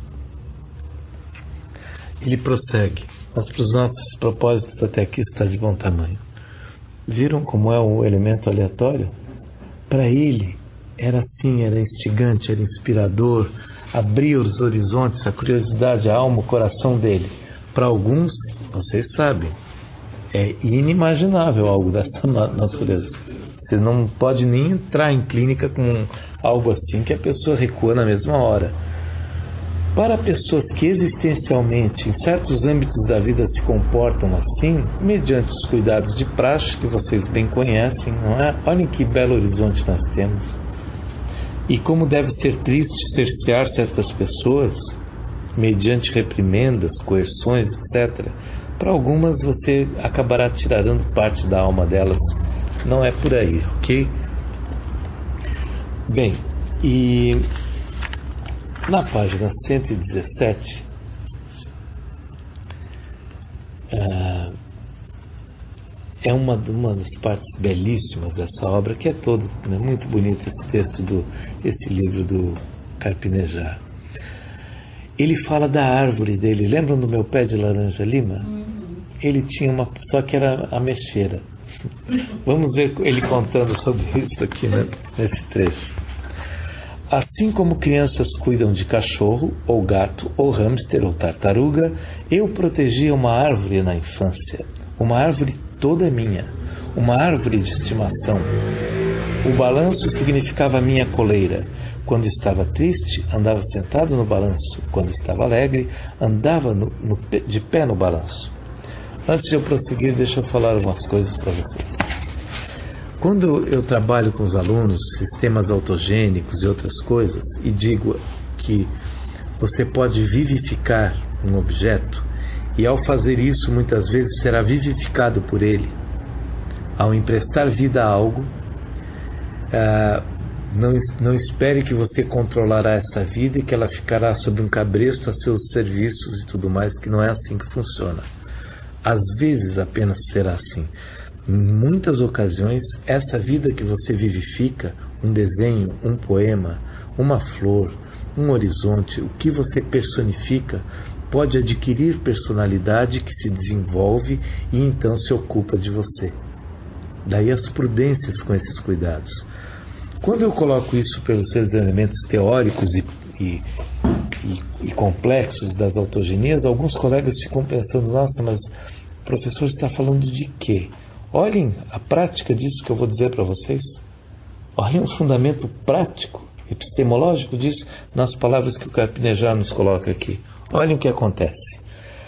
Ele prossegue, mas para os nossos propósitos até aqui está de bom tamanho. Viram como é um elemento aleatório? Para ele, era assim, era instigante, era inspirador, abria os horizontes, a curiosidade, a alma, o coração dele. Para alguns, vocês sabem, é inimaginável algo dessa natureza. Você não pode nem entrar em clínica com algo assim que a pessoa recua na mesma hora. Para pessoas que existencialmente, em certos âmbitos da vida, se comportam assim, mediante os cuidados de praxe que vocês bem conhecem, não é? Olhem que belo horizonte nós temos. E como deve ser triste cercear certas pessoas, mediante reprimendas, coerções, etc. Para algumas você acabará tirando parte da alma delas. Não é por aí, ok? Bem, e na página 117, é uma das partes belíssimas dessa obra, que é todo, né? Muito bonito esse texto esse livro do Carpinejar. Ele fala da árvore dele. Lembram do meu pé de laranja lima? Ele tinha uma, só que era ameixeira. Vamos ver ele contando sobre isso aqui, né, nesse trecho. Assim como crianças cuidam de cachorro, ou gato, ou hamster, ou tartaruga, eu protegia uma árvore na infância. Uma árvore toda minha. Uma árvore de estimação. O balanço significava a minha coleira. Quando estava triste, andava sentado no balanço. Quando estava alegre, andava de pé no balanço. Antes de eu prosseguir, deixa eu falar algumas coisas para vocês. Quando eu trabalho com os alunos, sistemas autogênicos e outras coisas, e digo que você pode vivificar um objeto, e ao fazer isso, muitas vezes será vivificado por ele. Ao emprestar vida a algo, não espere que você controlará essa vida e que ela ficará sob um cabresto a seus serviços e tudo mais, que não é assim que funciona. Às vezes apenas será assim. Em muitas ocasiões, essa vida que você vivifica, um desenho, um poema, uma flor, um horizonte, o que você personifica, pode adquirir personalidade que se desenvolve e então se ocupa de você. Daí as prudências com esses cuidados. Quando eu coloco isso pelos seus elementos teóricos e complexos das autogenias, alguns colegas ficam pensando, nossa, mas o professor está falando de quê? Olhem a prática disso que eu vou dizer para vocês. Olhem o fundamento prático, epistemológico disso, nas palavras que o Carpinejar nos coloca aqui. Olhem o que acontece.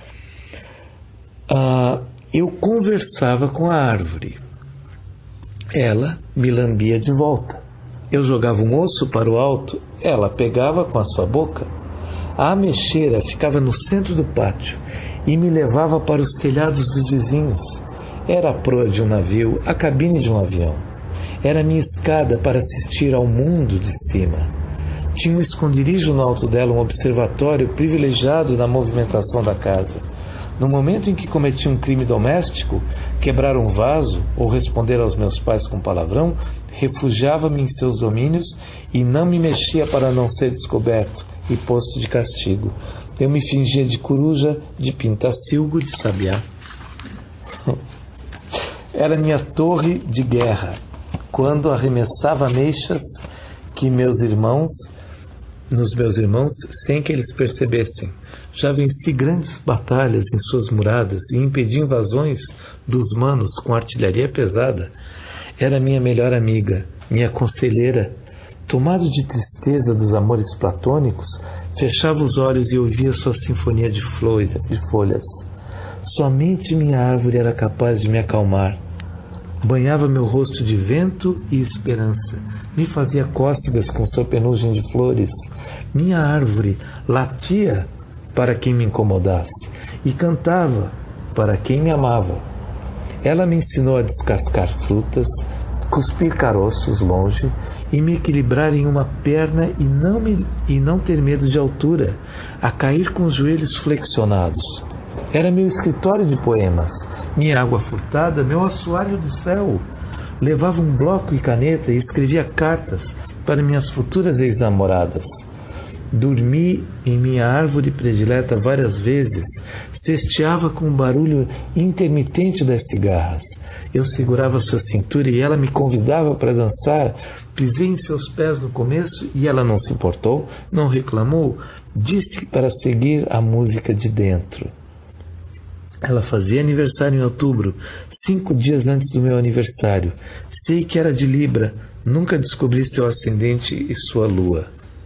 Eu conversava com a árvore. Ela me lambia de volta. Eu jogava um osso para o alto, ela pegava com a sua boca. A ameixeira ficava no centro do pátio e me levava para os telhados dos vizinhos. Era a proa de um navio, a cabine de um avião. Era a minha escada para assistir ao mundo de cima. Tinha um esconderijo no alto dela, um observatório privilegiado na movimentação da casa. No momento em que cometi um crime doméstico, quebrar um vaso ou responder aos meus pais com palavrão, refugiava-me em seus domínios e não me mexia para não ser descoberto e posto de castigo. Eu me fingia de coruja, de pintacilgo, de sabiá. Era minha torre de guerra, quando arremessava ameixas nos meus irmãos, sem que eles percebessem. Já venci grandes batalhas em suas muradas e impedi invasões dos manos com artilharia pesada. Era minha melhor amiga, minha conselheira. Tomado de tristeza dos amores platônicos, fechava os olhos e ouvia sua sinfonia de folhas. Somente minha árvore era capaz de me acalmar. Banhava meu rosto de vento e esperança. Me fazia cócegas com sua penugem de flores. Minha árvore latia para quem me incomodasse e cantava para quem me amava. Ela me ensinou a descascar frutas, cuspir caroços longe e me equilibrar em uma perna e não ter medo de altura, a cair com os joelhos flexionados. Era meu escritório de poemas, minha água furtada, meu assoalho do céu. Levava um bloco e caneta e escrevia cartas para minhas futuras ex-namoradas. Dormi em minha árvore predileta várias vezes, cesteava com o barulho intermitente das cigarras. Eu segurava sua cintura e ela me convidava para dançar. Pisei em seus pés no começo e ela não se importou, não reclamou, disse para seguir a música de dentro. Ela fazia aniversário em outubro, 5 dias antes do meu aniversário. Sei que era de Libra, nunca descobri seu ascendente e sua lua.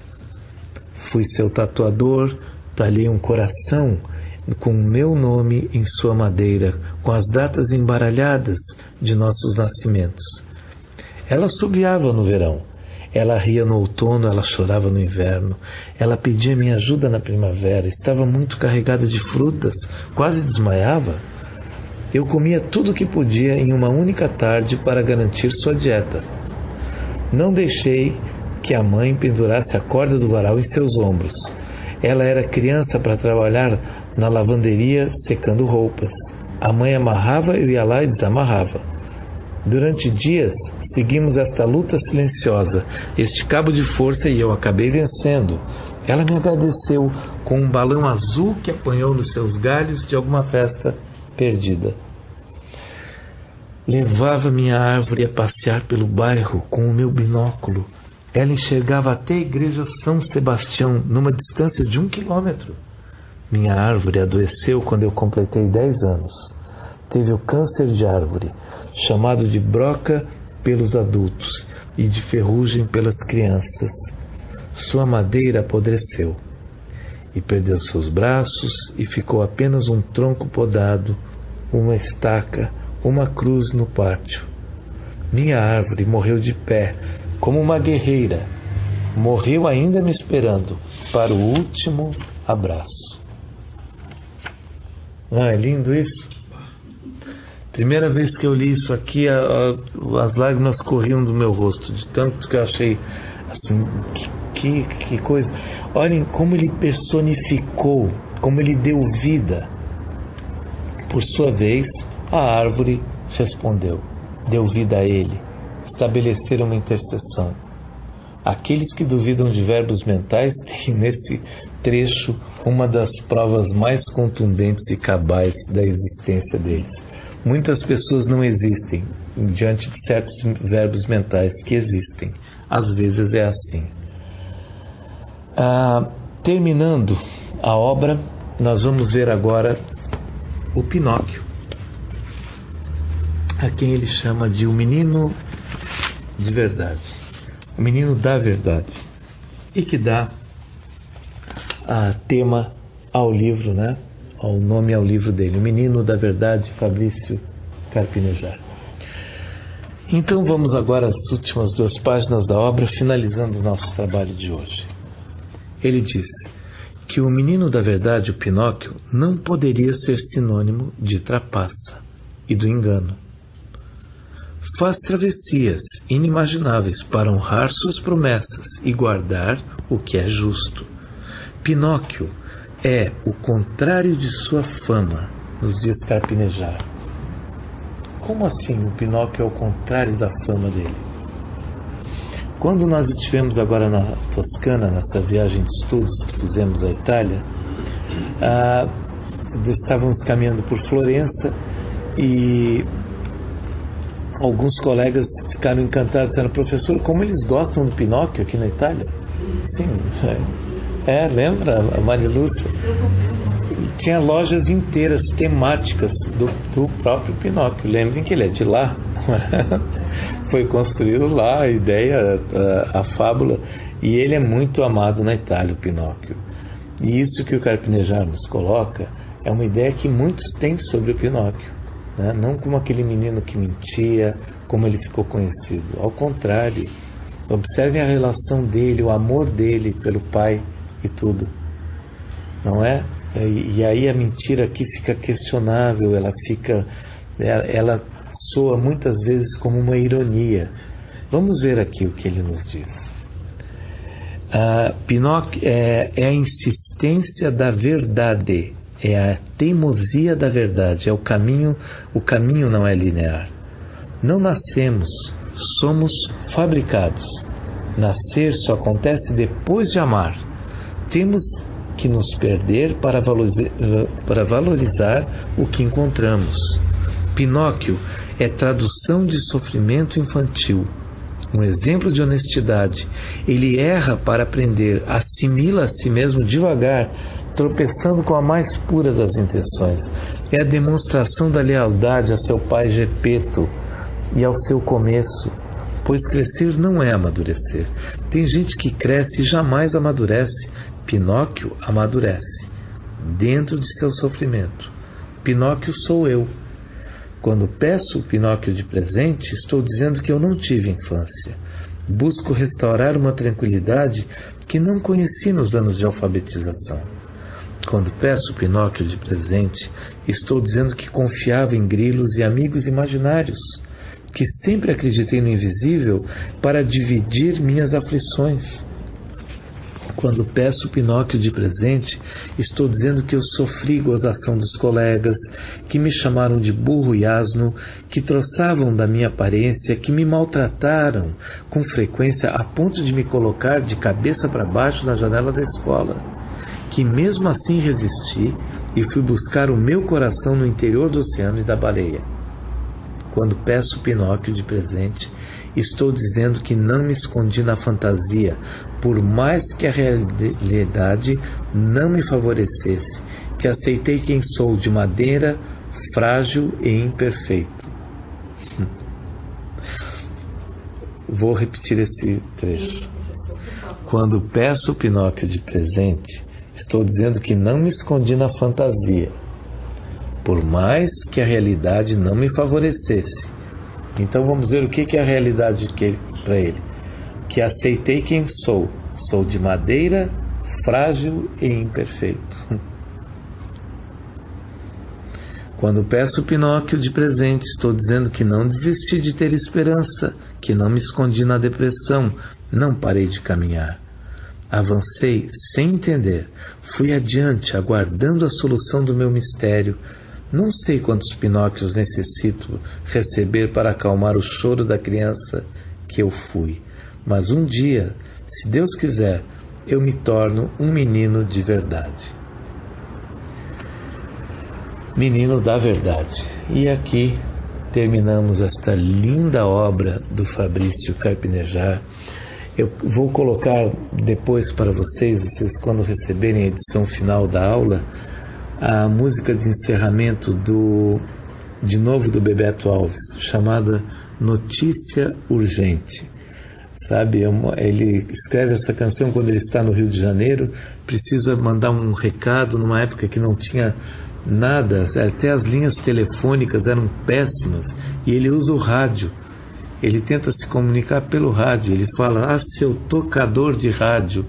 Fui seu tatuador, talhei um coração com o meu nome em sua madeira, com as datas embaralhadas de nossos nascimentos. Ela assobiava no verão, ela ria no outono, ela chorava no inverno, ela pedia minha ajuda na primavera, estava muito carregada de frutas, quase desmaiava. Eu comia tudo o que podia em uma única tarde para garantir sua dieta. Não deixei que a mãe pendurasse a corda do varal em seus ombros. Ela era criança para trabalhar na lavanderia secando roupas. A mãe amarrava, eu ia lá e desamarrava. Durante dias, seguimos esta luta silenciosa, este cabo de força, e eu acabei vencendo. Ela me agradeceu com um balão azul que apanhou nos seus galhos de alguma festa perdida. Levava minha árvore a passear pelo bairro com o meu binóculo. Ela enxergava até a igreja São Sebastião, numa distância de 1 quilômetro. Minha árvore adoeceu quando eu completei 10 anos. Teve o câncer de árvore, chamado de broca pelos adultos e de ferrugem pelas crianças. Sua madeira apodreceu e perdeu seus braços e ficou apenas um tronco podado, uma estaca, uma cruz no pátio. Minha árvore morreu de pé, como uma guerreira. Morreu ainda me esperando para o último abraço. É lindo isso? Primeira vez que eu li isso aqui, as lágrimas corriam do meu rosto, de tanto que eu achei assim, que coisa. Olhem como ele personificou, como ele deu vida. Por sua vez, a árvore respondeu, deu vida a ele, estabeleceram uma intercessão. Aqueles que duvidam de verbos mentais têm nesse trecho uma das provas mais contundentes e cabais da existência deles. Muitas pessoas não existem diante de certos verbos mentais que existem. Às vezes é assim. Terminando a obra, nós vamos ver agora o Pinóquio, a quem ele chama de o menino de verdade, o menino da verdade, e que dá tema ao livro, né? O nome ao livro dele, O Menino da Verdade, Fabrício Carpinejar. Então vamos agora às últimas 2 páginas da obra, finalizando o nosso trabalho de hoje. Ele diz que o menino da verdade, o Pinóquio, não poderia ser sinônimo de trapaça e do engano. Faz travessias inimagináveis para honrar suas promessas e guardar o que é justo. Pinóquio é o contrário de sua fama, nos diz Carpinejar. Como assim o Pinóquio é o contrário da fama dele? Quando nós estivemos agora na Toscana, nessa viagem de estudos que fizemos à Itália, estávamos caminhando por Florença e alguns colegas ficaram encantados, disseram, professor, como eles gostam do Pinóquio aqui na Itália? Sim, lembra a Marilúcia? Tinha lojas inteiras temáticas do próprio Pinóquio. Lembrem que ele é de lá. Foi construído lá a ideia, a fábula, e ele é muito amado na Itália, o Pinóquio. E isso que o Carpinejar nos coloca é uma ideia que muitos têm sobre o Pinóquio, né? Não como aquele menino que mentia, como ele ficou conhecido. Ao contrário, observem a relação dele, o amor dele pelo pai e tudo, não é? E aí a mentira aqui fica questionável, ela soa muitas vezes como uma ironia. Vamos ver aqui o que ele nos diz. Pinóquio é a insistência da verdade, é a teimosia da verdade, é o caminho não é linear. Não nascemos, somos fabricados. Nascer só acontece depois de amar. Temos que nos perder para valorizar o que encontramos. Pinóquio é tradução de sofrimento infantil, um exemplo de honestidade. Ele erra para aprender, assimila a si mesmo devagar, tropeçando com a mais pura das intenções. É a demonstração da lealdade a seu pai Gepeto e ao seu começo, pois crescer não é amadurecer. Tem gente que cresce e jamais amadurece. Pinóquio amadurece dentro de seu sofrimento. Pinóquio sou eu. Quando peço o Pinóquio de presente, estou dizendo que eu não tive infância. Busco restaurar uma tranquilidade que não conheci nos anos de alfabetização. Quando peço o Pinóquio de presente, estou dizendo que confiava em grilos e amigos imaginários, que sempre acreditei no invisível para dividir minhas aflições. Quando peço Pinóquio de presente, estou dizendo que eu sofri gozação dos colegas, que me chamaram de burro e asno, que troçavam da minha aparência, que me maltrataram com frequência a ponto de me colocar de cabeça para baixo na janela da escola, que mesmo assim resisti e fui buscar o meu coração no interior do oceano e da baleia. Quando peço Pinóquio de presente, estou dizendo que não me escondi na fantasia, por mais que a realidade não me favorecesse, que aceitei quem sou de madeira, frágil e imperfeito. Vou repetir esse trecho. Quando peço Pinóquio de presente, estou dizendo que não me escondi na fantasia, por mais que a realidade não me favorecesse. Então vamos ver o que é a realidade para ele. Que aceitei quem sou. Sou de madeira, frágil e imperfeito. Quando peço Pinóquio de presente, estou dizendo que não desisti de ter esperança, que não me escondi na depressão, não parei de caminhar. Avancei sem entender, fui adiante, aguardando a solução do meu mistério. Não sei quantos Pinóquios necessito receber para acalmar o choro da criança que eu fui, mas um dia, se Deus quiser, eu me torno um menino de verdade. Menino da verdade. E aqui terminamos esta linda obra do Fabrício Carpinejar. Eu vou colocar depois para vocês quando receberem a edição final da aula, a música de encerramento de novo do Bebeto Alves, chamada Notícia Urgente. Sabe, ele escreve essa canção quando ele está no Rio de Janeiro, precisa mandar um recado numa época que não tinha nada, até as linhas telefônicas eram péssimas, e ele usa o rádio. Ele tenta se comunicar pelo rádio, ele fala, seu tocador de rádio,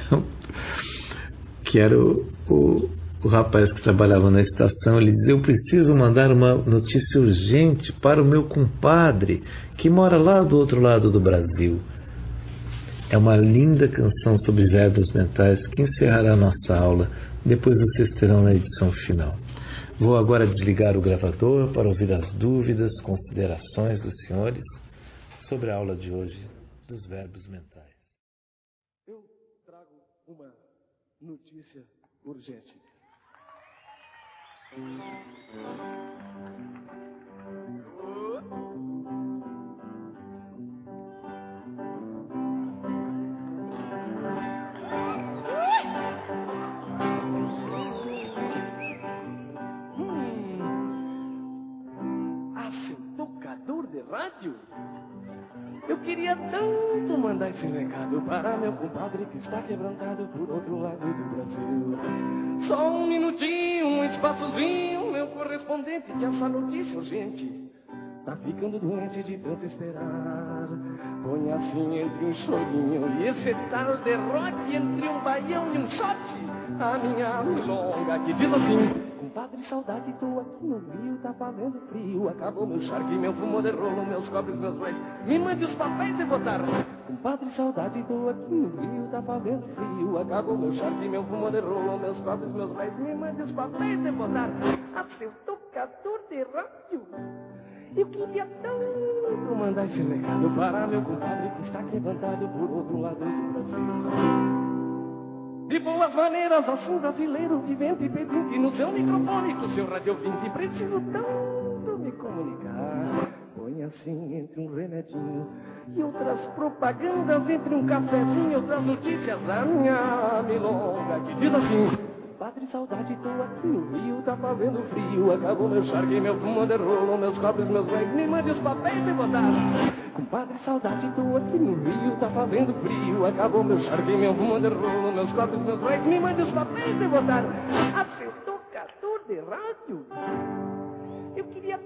que era o rapaz que trabalhava na estação. Ele diz, eu preciso mandar uma notícia urgente para o meu compadre, que mora lá do outro lado do Brasil. É uma linda canção sobre verbos mentais que encerrará a nossa aula, depois vocês terão na edição final. Vou agora desligar o gravador para ouvir as dúvidas, considerações dos senhores sobre a aula de hoje dos verbos mentais. Eu trago uma notícia urgente. Seu tocador de rádio? Eu queria tanto mandar esse recado para meu compadre que está quebrantado por outro lado do Brasil. Só um minutinho, um espaçozinho, meu correspondente, que essa notícia urgente tá ficando doente de tanto esperar. Põe assim entre um chorinho e esse tal derrote, entre um baião e um shot, a minha milonga que diz assim: compadre, saudade, tô aqui no Rio, tá fazendo frio. Acabou meu charque, meu fumo de rolo, meus copos, meus réis. Me mande os papéis de botar. Compadre, saudade, tô aqui no Rio, tá fazendo frio. Acabou meu charque, meu fumo de rolo, meus copos, meus réis. Me mande os papéis de botar. Seu tocador de rádio, eu queria tanto mandar esse recado para meu compadre que está levantado por outro lado do Brasil. De boas maneiras, assim brasileiro, vivente e pedinte, no seu microfone, com seu rádio ouvinte, preciso tanto me comunicar. Põe assim entre um remedinho e outras propagandas, entre um cafezinho e outras notícias, a minha milonga que diz assim: padre, saudade, tô aqui no Rio, tá fazendo frio. Acabou meu charque, meu fumo de rolo, meus copos, meus réis. Me mande os papéis de botar. Compadre, saudade, tô aqui no Rio, tá fazendo frio. Acabou meu charque, meu fumo de rolo, meus copos, meus réis. Me mande os papéis de botar. Seu tocador de rádio, eu queria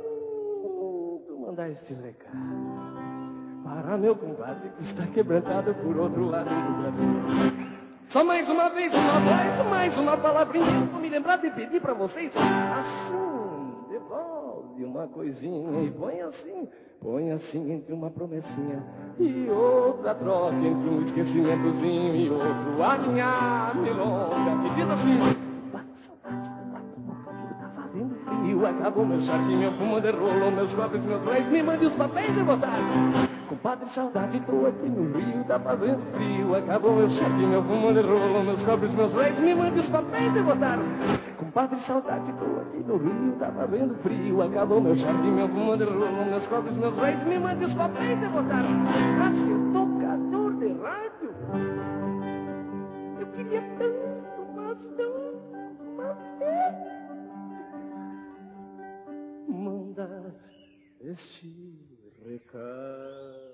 tanto mandar esse recado para meu compadre que está quebrantado por outro lado do Brasil. Só mais uma vez, uma voz, mais uma palavrinha. Vou me lembrar de pedir pra vocês assim, devolve uma coisinha e põe assim entre uma promessinha e outra troca, entre um esquecimentozinho e outro, a minha milonga que diz assim: tá fazendo frio, acabou meu charquinho, meu fumo de rolo, meus copos, meus leis, me mande os papéis de botar. Compadre, saudade, tô aqui no Rio, tá fazendo frio, acabou meu charquinho, meu fumo de rolo, meus copos, meus leis, me mande os papéis de botar. Compadre, saudade, tô aqui no Rio, tá fazendo frio, acabou meu charquinho, meu fumo de rolo, meus copos, meus leis, me mande os papéis de botar. Pra ser tocador de rádio, eu queria tanto, mas mandar este recado.